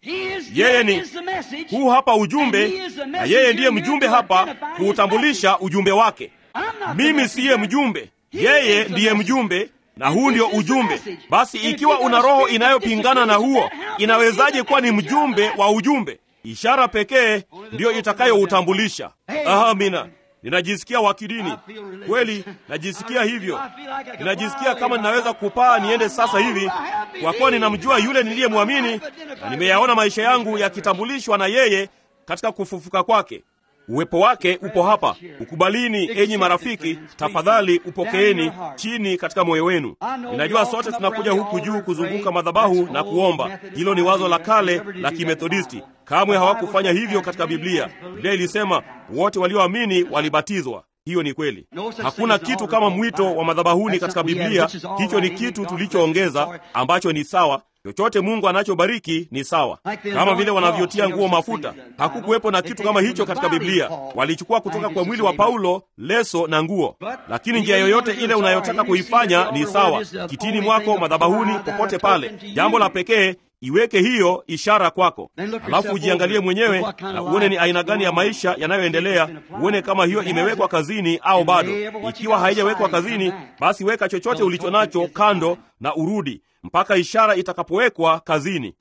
Yeye ni huu hapa ujumbe, na yeye ndiye mjumbe hapa kuutambulisha ujumbe wake. Mimi siye mjumbe, yeye ndiye mjumbe, na huu ndio ujumbe. Basi ikiwa una roho inayopingana na huo, inawezaje kuwa ni mjumbe wa ujumbe? Ishara pekee ndiyo itakayoutambulisha. Amina. Ninajisikia wakidini kweli, najisikia hivyo. Ninajisikia kama ninaweza kupaa niende sasa hivi, kwa kuwa ninamjua yule niliyemwamini, na nimeyaona maisha yangu yakitambulishwa na yeye katika kufufuka kwake. Uwepo wake upo hapa. Ukubalini, enyi marafiki, tafadhali upokeeni chini katika moyo wenu. Ninajua sote tunakuja huku juu kuzunguka madhabahu na kuomba. Hilo ni wazo la kale la Kimethodisti. Kamwe hawakufanya hivyo katika Biblia. Biblia ilisema wote walioamini walibatizwa. Hiyo ni kweli. Hakuna kitu kama mwito wa madhabahuni katika Biblia. Hicho ni kitu tulichoongeza ambacho ni sawa. Chochote Mungu anachobariki ni sawa. Kama vile wanavyotia nguo mafuta, hakukuwepo na kitu kama hicho katika Biblia. Walichukua kutoka kwa mwili wa Paulo leso na nguo. Lakini njia yoyote ile unayotaka kuifanya ni sawa. Kitini mwako, madhabahuni, popote pale. Jambo la pekee, iweke hiyo ishara kwako. Alafu ujiangalie mwenyewe na uone ni aina gani ya maisha yanayoendelea, uone kama hiyo imewekwa kazini au bado. Ikiwa haijawekwa kazini, basi weka chochote ulicho nacho kando na urudi mpaka ishara itakapowekwa kazini.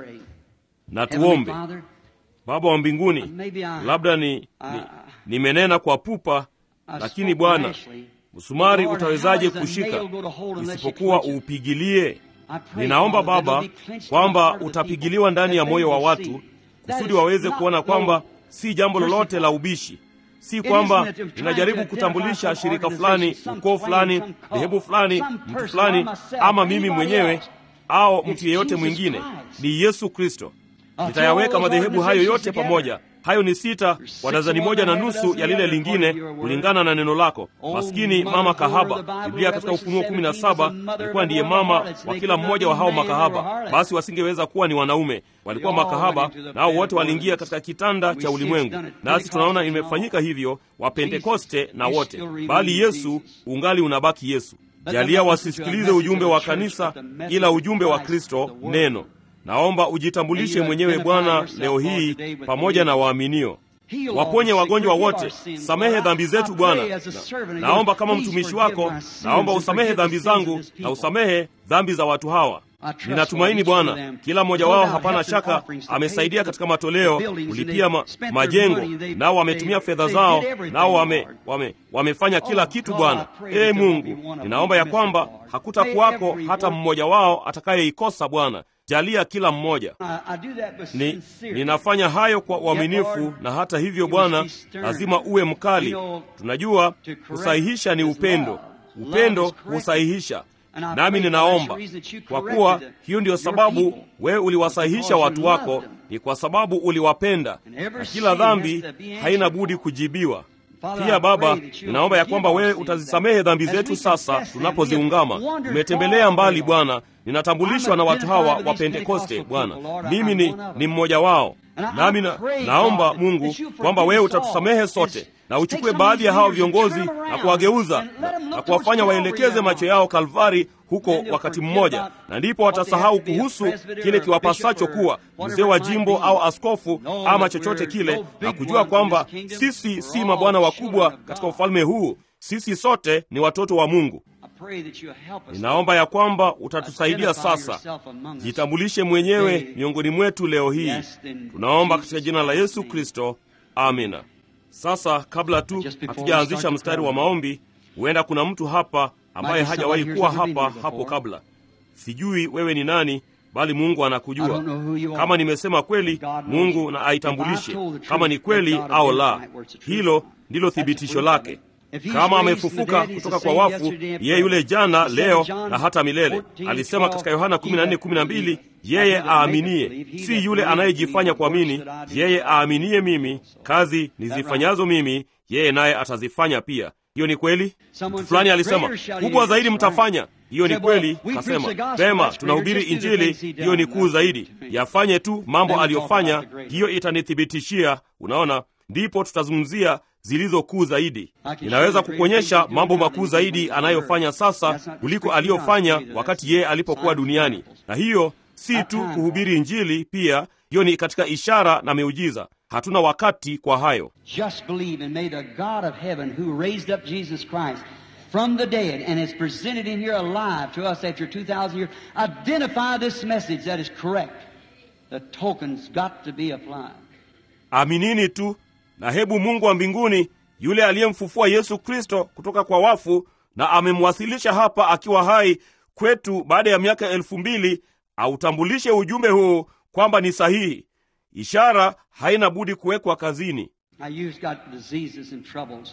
Na tuombe. Baba wa mbinguni, labda nimenena kwa pupa, lakini Bwana, msumari utawezaje kushika isipokuwa uupigilie? Ninaomba Baba kwamba utapigiliwa ndani ya moyo wa watu kusudi waweze kuona kwamba si jambo lolote la ubishi, si kwamba ninajaribu kutambulisha shirika fulani, ukoo fulani, dhehebu fulani, mtu fulani, ama mimi mwenyewe au mtu yeyote mwingine. Ni Yesu Kristo. Nitayaweka madhehebu hayo yote pamoja. Hayo ni 6 kwa dazani 1.5 ya lile lingine kulingana na neno lako. Maskini mama kahaba. Biblia katika Ufunuo 17 alikuwa ndiye mama wa kila mmoja wa hao makahaba. Basi wasingeweza kuwa ni wanaume. Walikuwa makahaba, nao wote waliingia katika kitanda cha ulimwengu. Nasi tunaona imefanyika hivyo wa Pentekoste na wote. Bali Yesu ungali unabaki Yesu. Jalia wasisikilize ujumbe wa kanisa ila ujumbe wa Kristo, neno. Naomba ujitambulishe mwenyewe Bwana leo hii pamoja na waaminio. Waponye wagonjwa wote, samehe dhambi zetu Bwana. Naomba kama mtumishi wako, naomba usamehe dhambi zangu na usamehe dhambi za watu hawa. Ninatumaini Bwana, kila mmoja wao hapana shaka amesaidia katika matoleo, kulipia majengo, nao wametumia fedha zao, nao wamefanya kila kitu Bwana. Mungu, ninaomba ya kwamba hakutakuwako hata mmoja wao atakayeikosa Bwana. Jalia kila mmoja. Ninafanya hayo kwa uaminifu, na hata hivyo Bwana, lazima uwe mkali. Tunajua kusahihisha ni upendo. Upendo husahihisha. Nami ninaomba, kwa kuwa hiyo ndiyo sababu wewe uliwasahihisha watu wako, ni kwa sababu uliwapenda, na kila dhambi haina budi kujibiwa. Pia Baba, ninaomba ya kwamba wewe utazisamehe dhambi zetu sasa tunapoziungama. Umetembelea mbali Bwana. Ninatambulishwa na watu hawa wa Pentekoste Bwana. Mimi ni mmoja wao. Nami naomba Mungu kwamba wewe utatusamehe sote, na uchukue baadhi ya hao viongozi na kuwageuza na kuwafanya waelekeze macho yao Kalvari huko wakati mmoja, na ndipo watasahau kuhusu kile kiwapasacho kuwa mzee wa jimbo au askofu ama chochote kile, na kujua kwamba sisi si mabwana wakubwa katika ufalme huu. Sisi sote ni watoto wa Mungu. Ninaomba ya kwamba utatusaidia sasa. Jitambulishe mwenyewe miongoni mwetu leo hii. Tunaomba katika jina la Yesu Kristo. Amina. Sasa kabla tu hatujaanzisha mstari wa maombi, huenda kuna mtu hapa ambaye hajawahi kuwa hapa hapo kabla. Sijui wewe ni nani, bali Mungu anakujua. Kama nimesema kweli, Mungu na aitambulishe kama ni kweli au la. Hilo ndilo thibitisho lake. Kama amefufuka kutoka kwa wafu, yeye yule jana, leo na hata milele. Alisema katika Yohana 14:12, yeye aaminie, si yule anayejifanya kuamini, yeye aaminie mimi, kazi nizifanyazo mimi, yeye naye atazifanya pia. Hiyo ni kweli. Mtu fulani alisema, kubwa zaidi mtafanya. Hiyo ni kweli. Kasema, pema, tunahubiri Injili, hiyo ni kuu zaidi. Yafanye tu mambo aliyofanya, hiyo itanithibitishia. Unaona, ndipo tutazungumzia zilizo kuu zaidi. Ninaweza kukuonyesha mambo makuu zaidi anayofanya sasa kuliko aliyofanya wakati yeye alipokuwa duniani. Na hiyo si tu kuhubiri Injili, pia hiyo ni katika ishara na miujiza. Hatuna wakati kwa hayo. Just believe and may the God of heaven who raised up Jesus Christ from the dead and has presented him here alive to us after 2,000 years identify this message that is correct. The token's got to be applied. Aminini tu, na hebu Mungu wa mbinguni, yule aliyemfufua Yesu Kristo kutoka kwa wafu na amemwasilisha hapa akiwa hai kwetu baada ya miaka 2000, autambulishe ujumbe huu kwamba ni sahihi. Ishara haina budi kuwekwa kazini. Now you've got diseases and troubles.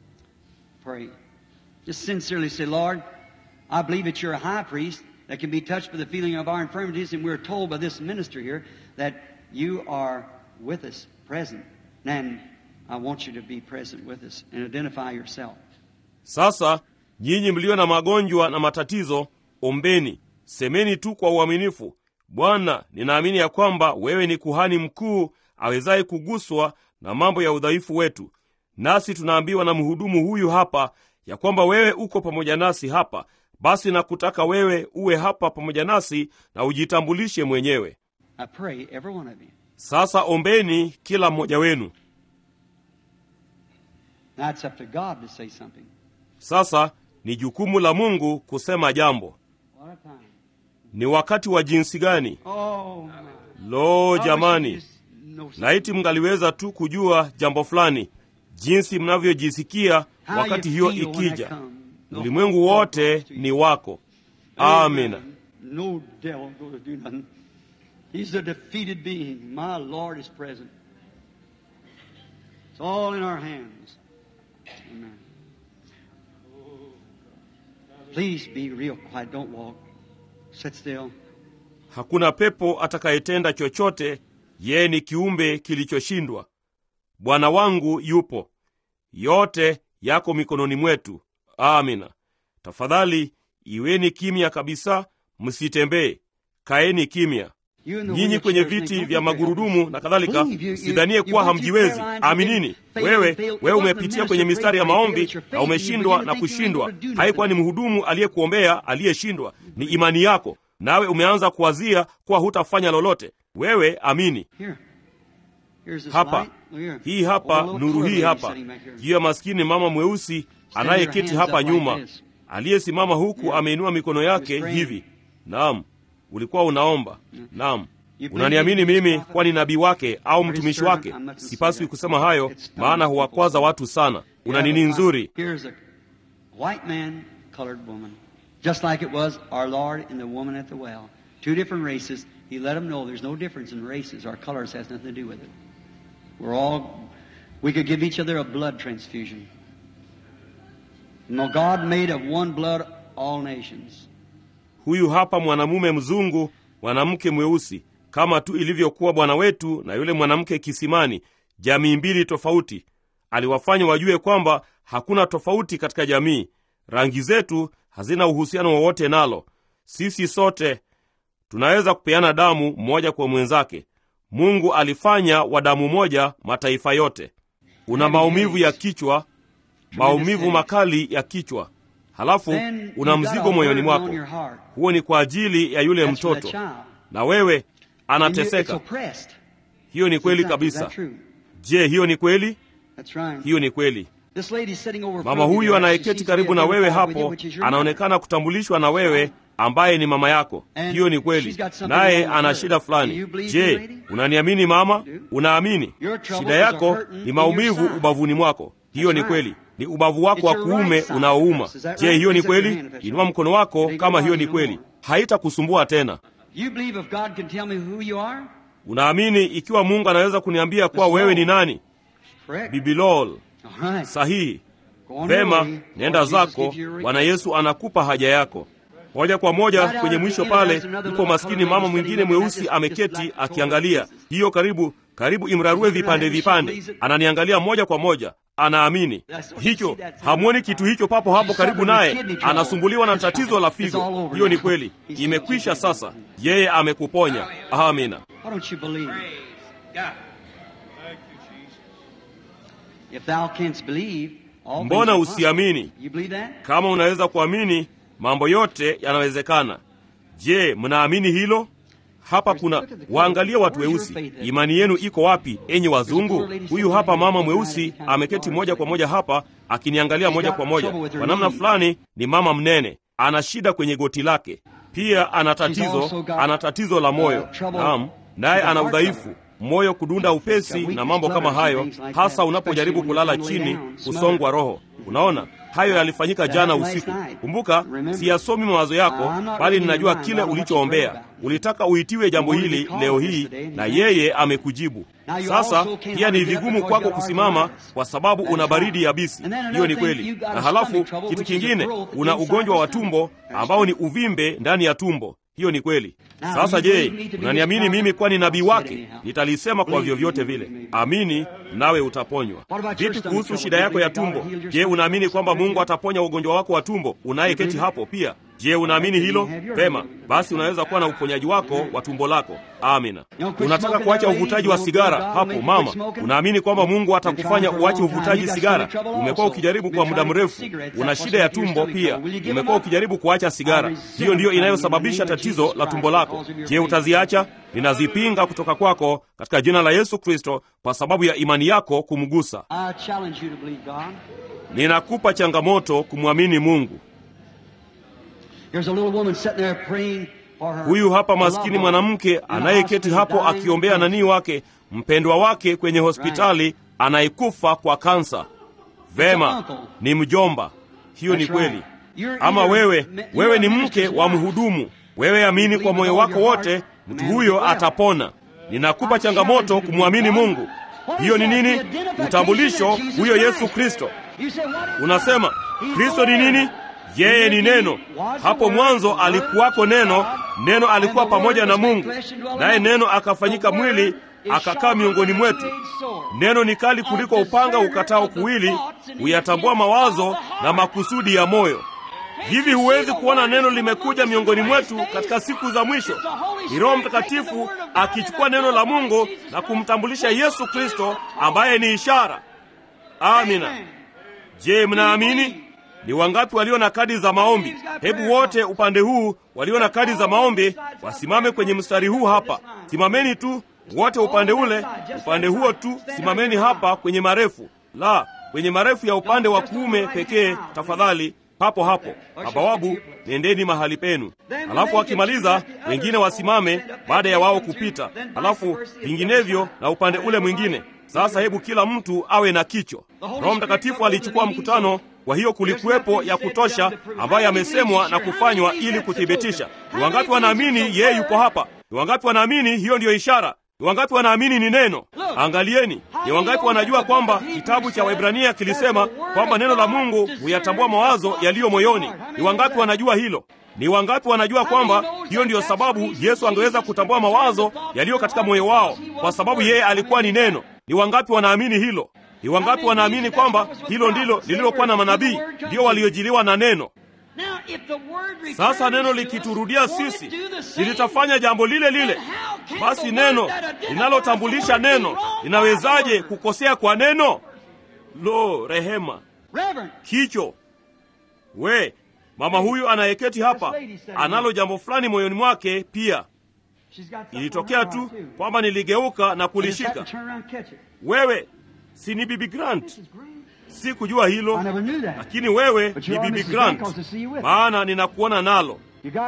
Pray. Just sincerely say, Lord, I believe that you're a high priest that can be touched by the feeling of our infirmities, and we're told by this minister here that you are with us, present. And I want you to be present with us and identify yourself. Sasa, nyinyi mlio na magonjwa na matatizo, ombeni. Semeni tu kwa uaminifu, Bwana, ninaamini ya kwamba wewe ni kuhani mkuu awezaye kuguswa na mambo ya udhaifu wetu. Nasi tunaambiwa na mhudumu huyu hapa ya kwamba wewe uko pamoja nasi hapa, Basi nakutaka wewe uwe hapa pamoja nasi na ujitambulishe mwenyewe. I pray every one of you. Sasa ombeni kila mmoja wenu. Now it's up to God to say something. Sasa ni jukumu la Mungu kusema jambo. What a time. Ni wakati wa jinsi gani? Oh, Lo jamani, no, laiti mngaliweza tu kujua jambo fulani, jinsi mnavyojisikia wakati hiyo ikija. Ulimwengu wote ni wako. Amina. No devil going to do nothing. He's a defeated being. My Lord is present. It's all in our hands. Amen. Please be real quiet. Don't walk. Sit still. Hakuna pepo atakayetenda chochote. Yeye ni kiumbe kilichoshindwa. Bwana wangu yupo. Yote yako mikononi mwetu. Amina. Tafadhali iweni kimya kabisa, msitembee. Kaeni kimya. Nyinyi kwenye viti vya magurudumu na kadhalika, sidhanie kuwa hamjiwezi. Aminini. Wewe umepitia kwenye mistari ya maombi na umeshindwa na kushindwa. Haikuwa ni mhudumu aliyekuombea aliyeshindwa, ni imani yako. Nawe umeanza kuwazia kuwa hutafanya lolote. Wewe amini. Hapa, hii hapa, nuru hii hapa, juu ya maskini mama mweusi anayeketi hapa nyuma, aliyesimama huku ameinua mikono yake hivi. Naam, ulikuwa unaomba. Naam, unaniamini mimi kuwa ni nabii wake au mtumishi wake? Sipaswi kusema hayo, maana huwakwaza watu sana. Una nini nzuri? White man, colored woman. Just like it was our Lord and the woman at the well. Two different races. He let them know there's no difference in races. Our colors has nothing to do with it. We could give each other a blood transfusion. No, God made of one blood all nations. Huyu hapa mwanamume mzungu, mwanamke mweusi, kama tu ilivyokuwa Bwana wetu na yule mwanamke kisimani, jamii mbili tofauti. Aliwafanya wajue kwamba hakuna tofauti katika jamii. Rangi zetu hazina uhusiano wowote nalo. Sisi sote tunaweza kupeana damu mmoja kwa mwenzake. Mungu alifanya wa damu moja mataifa yote. Una maumivu ya kichwa, maumivu makali ya kichwa. Halafu una mzigo moyoni mwako. Huo ni kwa ajili ya yule mtoto. Na wewe anateseka. Hiyo ni kweli kabisa. Je, hiyo ni kweli? Hiyo ni kweli. Mama huyu anayeketi karibu na wewe hapo anaonekana kutambulishwa na wewe, ambaye ni mama yako. Hiyo ni kweli. Naye ana shida fulani. Je, unaniamini mama? Unaamini? Shida yako ni maumivu ubavuni mwako. Hiyo ni kweli. Ni ubavu wako wa kuume unaouma. Je, hiyo ni kweli? Inua mkono wako kama hiyo ni kweli. Haitakusumbua tena. Unaamini ikiwa Mungu anaweza kuniambia kuwa wewe ni nani? Bibi Lol. Sahihi. Vema, nenda zako. Bwana Yesu anakupa haja yako. Moja kwa moja kwenye mwisho pale, yupo maskini mama mwingine mweusi ameketi akiangalia. Hiyo karibu imrarue vipande vipande. Ananiangalia moja kwa moja. Anaamini. Hicho, hamuoni kitu hicho papo hapo karibu naye? Anasumbuliwa na tatizo la figo. Hiyo ni kweli. Imekwisha sasa. Yeye amekuponya. Amina. Mbona usiamini? Kama unaweza kuamini, mambo yote yanawezekana. Je, mnaamini hilo? Hapa kuna waangalie watu weusi. Imani yenu iko wapi, enyi wazungu? Huyu hapa mama mweusi ameketi moja kwa moja hapa akiniangalia moja kwa moja. Kwa namna fulani ni mama mnene. Ana shida kwenye goti lake. Pia ana tatizo la moyo. Naam, naye ana udhaifu. Moyo kudunda upesi na mambo kama hayo, hasa unapojaribu kulala chini, kusongwa roho. Unaona? Hayo yalifanyika jana usiku. Kumbuka, siyasomi mawazo yako, bali ninajua kile ulichoombea. Ulitaka uitiwe jambo hili leo hii, na yeye amekujibu. Sasa pia ni vigumu kwako kusimama kwa sababu una baridi yabisi. Hiyo ni kweli. Na halafu kitu kingine, una ugonjwa wa tumbo ambao ni uvimbe ndani ya tumbo. Hiyo ni kweli. Sasa je, unaniamini mimi kuwa ni nabii wake? Nitalisema kwa vyovyote vile. Amini nawe utaponywa. Vipi kuhusu shida yako ya tumbo? Je, unaamini kwamba Mungu ataponya ugonjwa wako wa tumbo? Unayeketi hapo pia. Je, unaamini hilo? Vema, basi unaweza kuwa na uponyaji wako wa tumbo lako. Amina. Unataka kuacha uvutaji wa sigara? Hapo mama, unaamini kwamba Mungu atakufanya uache uvutaji sigara? Umekuwa ukijaribu kwa muda mrefu, una shida ya tumbo pia, umekuwa ukijaribu kuacha sigara. Hiyo ndiyo inayosababisha tatizo la tumbo lako. Je, utaziacha? Ninazipinga kutoka kwako katika jina la Yesu Kristo, kwa sababu ya imani yako kumgusa. Ninakupa changamoto kumwamini Mungu. Huyu hapa maskini mwanamke anayeketi hapo akiombea nani wake, mpendwa wake kwenye hospitali, anayekufa kwa kansa. Vema, ni mjomba. Hiyo ni kweli. Ama wewe ni mke wa mhudumu. Wewe amini kwa moyo wako wote, mtu huyo atapona. Ninakupa changamoto kumwamini Mungu. Hiyo ni nini? Utambulisho, huyo Yesu Kristo. Unasema, Kristo ni nini? Yeye ni neno. Hapo mwanzo alikuwako neno, neno alikuwa pamoja na Mungu, naye neno akafanyika mwili, akakaa miongoni mwetu. Neno ni kali kuliko upanga ukatao kuwili, huyatambua mawazo na makusudi ya moyo. Hivi huwezi kuona neno limekuja miongoni mwetu katika siku za mwisho? Ni Roho Mtakatifu akichukua neno la Mungu na kumtambulisha Yesu Kristo ambaye ni ishara. Amina. Je, mnaamini? Ni wangapi walio na kadi za maombi? Hebu wote upande huu walio na kadi za maombi wasimame kwenye mstari huu hapa. Simameni tu wote upande ule, upande huo tu. Simameni hapa kwenye marefu. Kwenye marefu ya upande wa kuume pekee tafadhali. Hapo hapo. Mabawabu, nendeni mahali penu. Alafu wakimaliza wengine wasimame baada ya wao kupita. Alafu vinginevyo na upande ule mwingine. Sasa hebu kila mtu awe na kicho. Roho Mtakatifu alichukua mkutano, kwa hiyo kulikuwepo ya kutosha ambayo yamesemwa na kufanywa ili kuthibitisha. Ni wangapi wanaamini yeye yuko hapa? Ni wangapi wanaamini hiyo ndiyo ishara? Ni wangapi wanaamini ni neno? Angalieni, ni wangapi wanajua kwamba kitabu cha Waebrania kilisema kwamba neno la Mungu huyatambua mawazo yaliyo moyoni? Ni wangapi wanajua hilo? Ni wangapi wanajua kwamba hiyo ndiyo sababu Yesu angeweza kutambua mawazo yaliyo katika moyo wao, kwa sababu yeye alikuwa ni neno? Ni wangapi wanaamini hilo? Ni wangapi wanaamini kwamba hilo ndilo lililokuwa na manabii, ndio waliojiliwa na neno? Sasa neno likiturudia sisi, litafanya jambo lile lile. Basi neno linalotambulisha neno linawezaje kukosea kwa neno? Rehema. Kicho. Mama huyu anayeketi hapa analo jambo fulani moyoni mwake pia. Ilitokea tu kwamba niligeuka na kulishika. Wewe si ni Bibi Grant? Si kujua hilo, lakini wewe ni Bibi Grant, maana ninakuona nalo.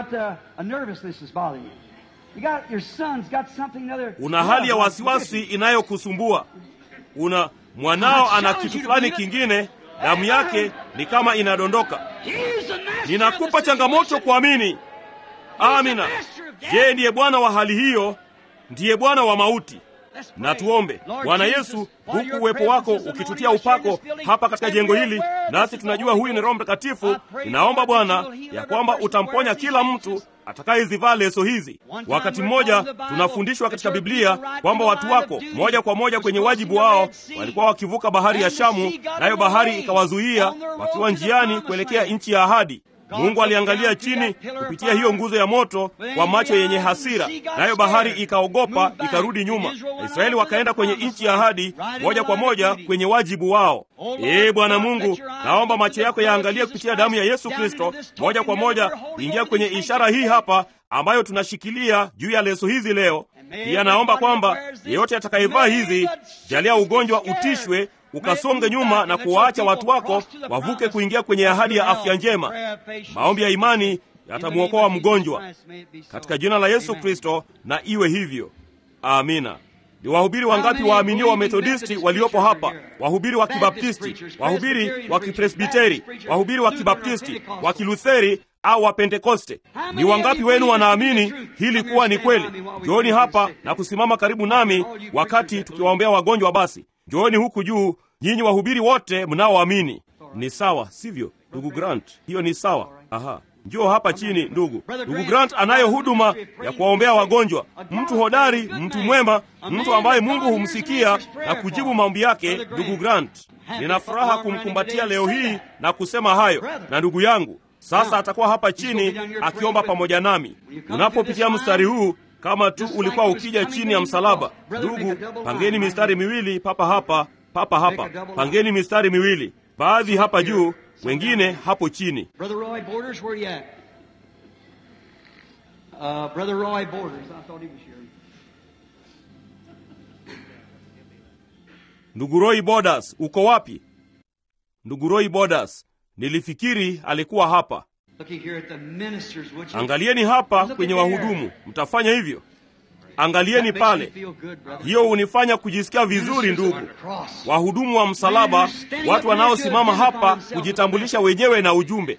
Una hali ya wasiwasi inayokusumbua. Mwanao ana kitu fulani kingine, damu yake ni kama inadondoka. Ninakupa changamoto kuamini. Amina. Je, ndiye Bwana wa hali hiyo? Ndiye Bwana wa mauti. Na tuombe. Bwana Yesu, huku uwepo wako ukitutia upako hapa katika jengo hili, nasi tunajua huyu ni Roho Mtakatifu, ninaomba Bwana ya kwamba utamponya kila mtu atakayezivaa leso hizi. Wakati mmoja tunafundishwa katika Biblia kwamba watu wako moja kwa moja kwenye wajibu wao walikuwa wakivuka bahari ya Shamu, nayo bahari ikawazuia wakiwa njiani kuelekea nchi ya ahadi. Mungu aliangalia chini kupitia hiyo nguzo ya moto kwa macho yenye hasira, nayo bahari ikaogopa, ikarudi nyuma. Israeli wakaenda kwenye nchi ya ahadi moja kwa moja kwenye wajibu wao. Bwana Mungu, naomba macho yako yaangalie kupitia damu ya Yesu Kristo moja kwa moja ingia kwenye ishara hii hapa ambayo tunashikilia juu ya leso hizi leo. Pia naomba kwamba yeyote atakayevaa hizi, jalia ugonjwa utishwe, ukasonge nyuma na kuwaacha watu wako wavuke kuingia kwenye ahadi ya afya njema. Maombi ya imani yatamuokoa mgonjwa katika jina la Yesu Kristo, na iwe hivyo. Amina. Ni wahubiri wangapi waaminio wa Methodisti waliopo hapa? Wahubiri wa Kibaptisti, wahubiri wa Kipresbiteri, wahubiri wa Kibaptisti, wa Kilutheri au wa Pentekoste. Ni wangapi wenu wanaamini hili kuwa ni kweli? Njooni hapa na kusimama karibu nami wakati tukiwaombea wagonjwa. Basi njooni huku juu, nyinyi wahubiri wote mnaoamini. Ni sawa, sivyo ndugu Grant? Hiyo ni sawa. Aha. Njoo hapa chini ndugu. Ndugu Grant anayo huduma ya kuwaombea wagonjwa. Mtu hodari, mtu mwema, mtu ambaye Mungu humsikia na kujibu maombi yake. Ndugu Grant, nina furaha kumkumbatia leo hii na kusema hayo. Na ndugu yangu, Sasa atakuwa hapa chini akiomba pamoja nami. Unapopitia mstari huu, kama tu ulikuwa ukija chini ya msalaba, ndugu, pangeni mistari miwili papa hapa, papa hapa. Pangeni mistari miwili, baadhi hapa juu, wengine hapo chini. Brother Roy Borders, where you at? Brother Roy Borders, I thought he was here. Ndugu Roy Borders, uko wapi? Ndugu Roy Borders, nilifikiri alikuwa hapa. Angalieni hapa kwenye wahudumu, mtafanya hivyo. Angalieni pale. Hiyo hunifanya kujisikia vizuri ndugu. Wahudumu wa msalaba, watu wanaosimama hapa kujitambulisha wenyewe na ujumbe.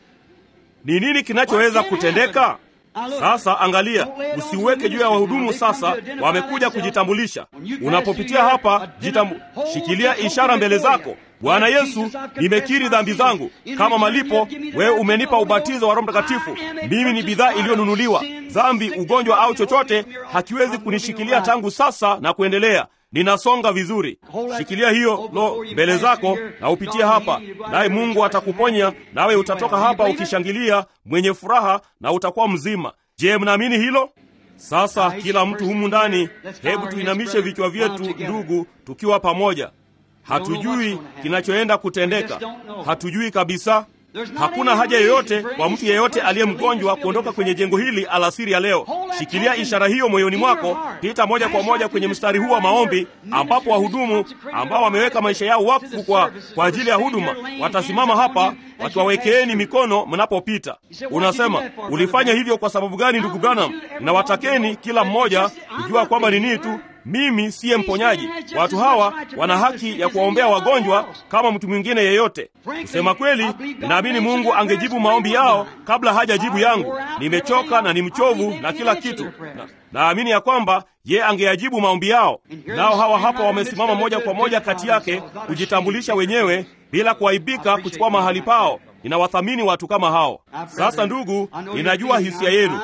Ni nini kinachoweza kutendeka? Sasa angalia, usiweke juu ya wahudumu sasa, wamekuja kujitambulisha. Unapopitia hapa, shikilia ishara mbele zako. Bwana Yesu, nimekiri dhambi zangu. Kama malipo, wewe umenipa ubatizo wa Roho Mtakatifu. Mimi ni bidhaa iliyonunuliwa. Dhambi, ugonjwa au chochote hakiwezi kunishikilia tangu sasa na kuendelea. Ninasonga vizuri. Shikilia hiyo mbele zako na upitie hapa. Naye Mungu atakuponya, nawe utatoka hapa ukishangilia, mwenye furaha, na utakuwa mzima. Je, mnaamini hilo? Sasa kila mtu humu ndani, hebu tuinamishe vichwa vyetu ndugu, tukiwa pamoja. Hatujui kinachoenda kutendeka. Hatujui kabisa. Hakuna haja yoyote kwa mtu yeyote aliye mgonjwa kuondoka kwenye jengo hili alasiri ya leo. Shikilia ishara hiyo moyoni mwako. Pita moja kwa moja kwenye mstari huu wa maombi, ambapo wahudumu ambao wameweka maisha yao wakfu kwa ajili ya huduma watasimama hapa wakiwawekeeni mikono mnapopita. Unasema, ulifanya hivyo kwa sababu gani ndugu Branham? Ninawatakeni kila mmoja kujua kwamba ni nini tu, mimi siye mponyaji. Watu hawa wana haki ya kuwaombea wagonjwa kama mtu mwingine yeyote. Kusema kweli, ninaamini Mungu angejibu maombi yao kabla hajajibu yangu. Nimechoka na ni mchovu na kila kitu. Naamini ya kwamba ye angeyajibu maombi yao. Nao hawa hapa wamesimama moja kwa moja kati yake kujitambulisha wenyewe bila kuaibika kuchukua mahali pao. Ninawathamini watu kama hao. Sasa ndugu, ninajua hisia yenu.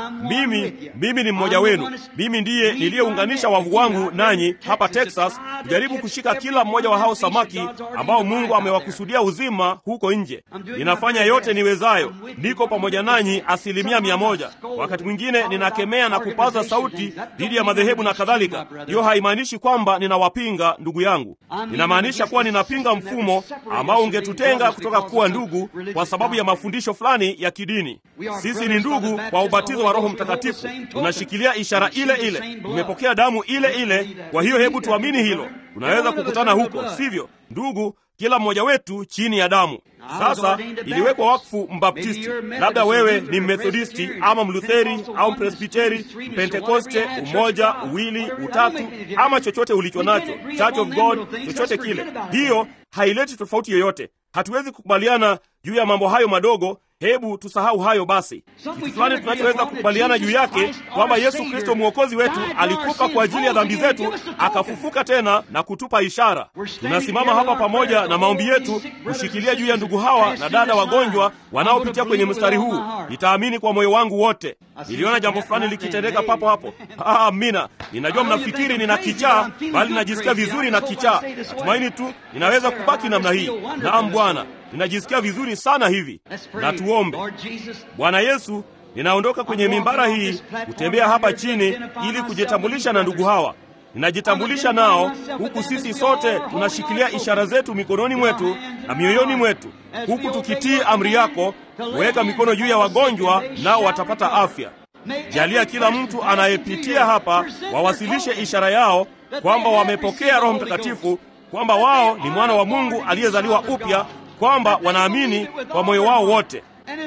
Mimi ni mmoja wenu. Mimi ndiye niliyeunganisha wavu wangu nanyi hapa Texas, kujaribu kushika kila mmoja wa hao samaki ambao Mungu amewakusudia uzima huko nje. Ninafanya yote niwezayo. Niko pamoja nanyi 100%. Wakati mwingine ninakemea na kupaza sauti dhidi ya madhehebu na kadhalika. Hiyo haimaanishi kwamba ninawapinga ndugu yangu. Ninamaanisha kuwa ninapinga mfumo ambao ungetutenga kutoka kuwa ndugu kwa sababu ya mafundisho fulani ya kidini. Sisi ni ndugu kwa ubatizo wa Roho Mtakatifu. Tunashikilia ishara ile ile. Tumepokea damu ile ile. Kwa hiyo hebu tuamini hilo. Tunaweza kukutana huko, sivyo? Ndugu, kila mmoja wetu chini ya damu. Sasa iliwekwa wakfu Mbaptisti. Labda wewe ni Methodisti ama Mlutheri au Presbiteri, Pentekoste, umoja, uwili, utatu ama chochote ulicho nacho, Church of God, chochote kile. Hiyo haileti tofauti yoyote. Hatuwezi kukubaliana juu ya mambo hayo madogo. Hebu tusahau hayo basi. Kitu fulani tunachoweza kukubaliana juu yake, kwamba Yesu Kristo Mwokozi wetu alikufa kwa ajili ya dhambi zetu, akafufuka tena na kutupa ishara. Tunasimama hapa pamoja na maombi yetu kushikilia juu ya ndugu hawa na dada wagonjwa wanaopitia kwenye mstari huu. Nitaamini kwa moyo wangu wote. Niliona jambo fulani likitendeka papo hapo. Amina. Ninajua mnafikiri nina kichaa, bali najisikia vizuri na kichaa. Natumaini tu ninaweza kubaki namna hii. Naam Bwana, ninajisikia vizuri sana hivi. Na tuombe. Bwana Yesu, ninaondoka kwenye mimbara hii kutembea hapa chini ili kujitambulisha na ndugu hawa. Ninajitambulisha nao huku sisi sote tunashikilia ishara zetu mikononi mwetu na mioyoni mwetu, huku tukitii amri yako kuweka mikono juu ya wagonjwa nao watapata afya. Jalia kila mtu anayepitia hapa wawasilishe ishara yao kwamba wamepokea Roho Mtakatifu, kwamba wao ni mwana wa Mungu aliyezaliwa upya, kwamba wanaamini kwa moyo wao wote.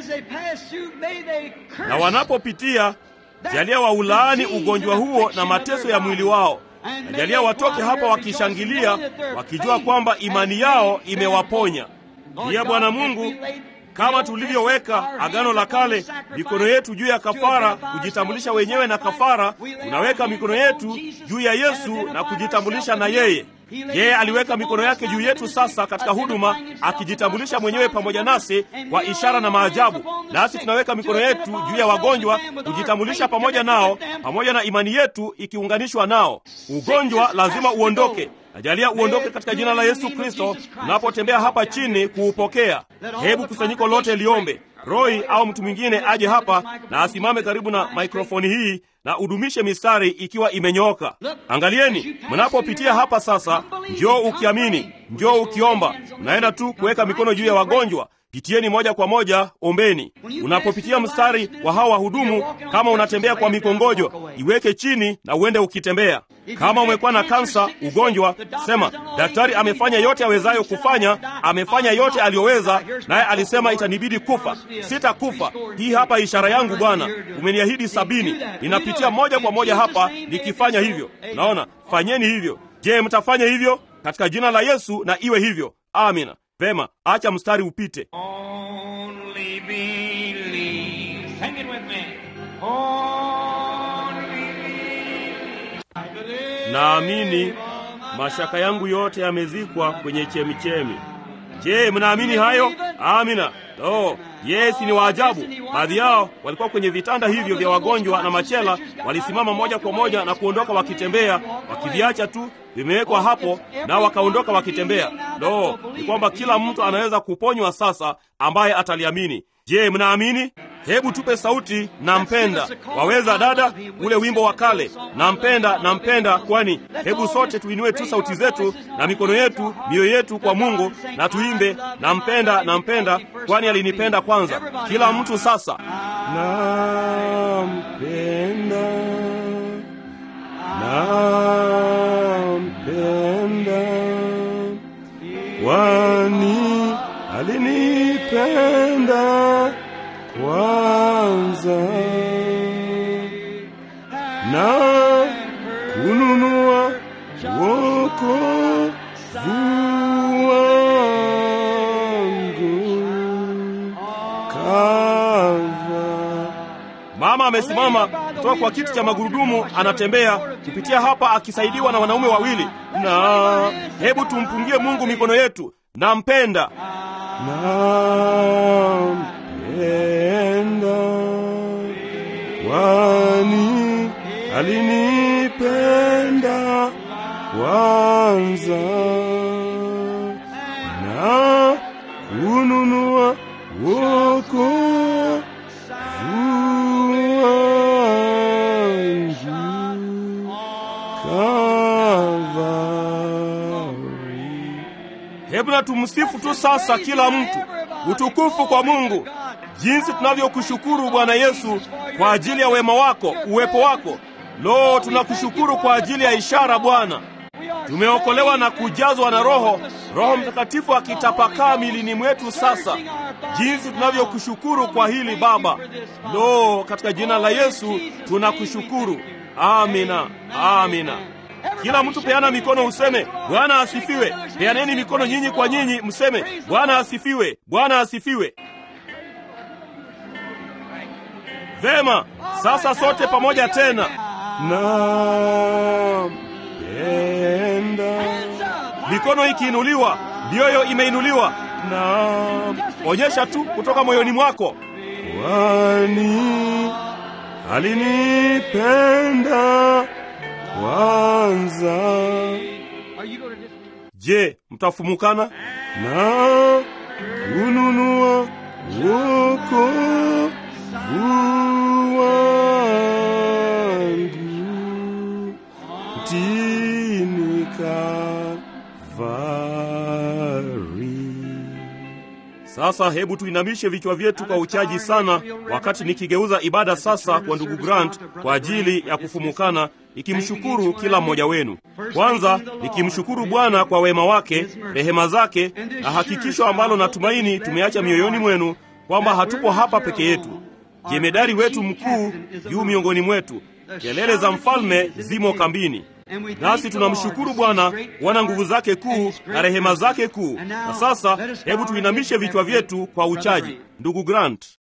Na wanapopitia, jalia waulaani ugonjwa huo na mateso ya mwili wao. Na jalia watoke hapa wakishangilia, wakijua kwamba imani yao imewaponya. Pia Bwana Mungu, kama tulivyoweka Agano la Kale mikono yetu juu ya kafara kujitambulisha wenyewe na kafara, tunaweka mikono yetu juu ya Yesu na kujitambulisha na yeye. Yeye aliweka mikono yake juu yetu sasa katika huduma, akijitambulisha mwenyewe pamoja nasi kwa ishara na maajabu. Nasi tunaweka mikono yetu juu ya wagonjwa kujitambulisha pamoja nao, pamoja na imani yetu ikiunganishwa nao. Ugonjwa lazima uondoke. Najalia uondoke katika jina la Yesu Kristo. Unapotembea hapa chini kuupokea, hebu kusanyiko lote liombe. Roy au mtu mwingine aje hapa na asimame karibu na mikrofoni hii na udumishe mistari ikiwa imenyooka. Angalieni, mnapopitia hapa sasa, njoo ukiamini, njoo ukiomba. Unaenda tu kuweka mikono juu ya wagonjwa. Pitieni moja kwa moja, ombeni. Unapopitia mstari wa hawa wahudumu, kama unatembea kwa mikongojo, iweke chini na uende ukitembea. Kama umekuwa na kansa, ugonjwa, sema, daktari amefanya yote awezayo kufanya, amefanya yote aliyoweza, naye alisema itanibidi kufa. Sitakufa. Hii hapa ishara yangu Bwana. Umeniahidi 70. Ninapitia moja kwa moja hapa nikifanya hivyo. Naona, fanyeni hivyo. Je, mtafanya hivyo? Katika jina la Yesu na iwe hivyo. Amina. Vema, acha mstari upite. Only believe. Sing it with me. Only believe. Naamini mashaka yangu yote yamezikwa kwenye chemichemi. Je, mnaamini hayo? Amina. Yesu ni waajabu. Baadhi yao walikuwa kwenye vitanda hivyo vya wagonjwa na machela, walisimama moja kwa moja na kuondoka wakitembea, wakiviacha tu vimewekwa hapo na wakaondoka wakitembea. Ni kwamba kila mtu anaweza kuponywa sasa ambaye ataliamini. Je, mnaamini? Hebu tupe sauti, nampenda. Waweza dada, ule wimbo wa kale, nampenda, nampenda, kwani hebu sote tuinue tu sauti zetu na mikono yetu, mioyo yetu kwa Mungu na tuimbe, nampenda, nampenda, kwani alinipenda kwanza. Kila mtu sasa, nampenda, nampenda, kwani alinipenda kwanza na kununua wokovu wangu Kalvari. Mama amesimama kutoka kwa kiti cha magurudumu, anatembea kupitia hapa akisaidiwa na wanaume wawili. Na hebu tumpungie Mungu mikono yetu. Nampenda, nampenda, kwani alinipenda kwanza na kununua wokovu wangu Kalvari. Hebu na tumsifu tu sasa kila mtu. Utukufu kwa Mungu. Jinsi tunavyokushukuru Bwana Yesu kwa ajili ya wema wako, uwepo wako. Tunakushukuru kwa ajili ya ishara Bwana. Tumeokolewa na kujazwa na Roho Mtakatifu akitapakaa milini mwetu sasa. Jinsi tunavyokushukuru kwa hili Baba. Katika jina la Yesu tunakushukuru. Amina. Amina. Kila mtu peana mikono useme, Bwana asifiwe. Peaneni mikono nyinyi kwa nyinyi mseme, Bwana asifiwe. Bwana asifiwe. Vema, sasa sote pamoja tena. Nampenda. Mikono ikiinuliwa, mioyo imeinuliwa. Onyesha tu kutoka moyoni mwako. Kwani alinipenda kwanza. Je, mtafumukana? Na kununua wokovu wangu mtini Kalvari. Sasa hebu tuinamishe vichwa vyetu kwa uchaji sana, wakati nikigeuza ibada sasa kwa ndugu Grant kwa ajili ya kufumukana, nikimshukuru kila mmoja wenu. Kwanza nikimshukuru Bwana kwa wema wake, rehema zake na hakikisho ambalo natumaini tumeacha mioyoni mwenu kwamba hatupo hapa peke yetu. Jemedari wetu mkuu yu miongoni mwetu. Kelele za mfalme zimo kambini. Nasi tunamshukuru Bwana wana nguvu zake kuu na rehema zake kuu. Na sasa hebu tuinamishe vichwa vyetu kwa uchaji. Ndugu Grant.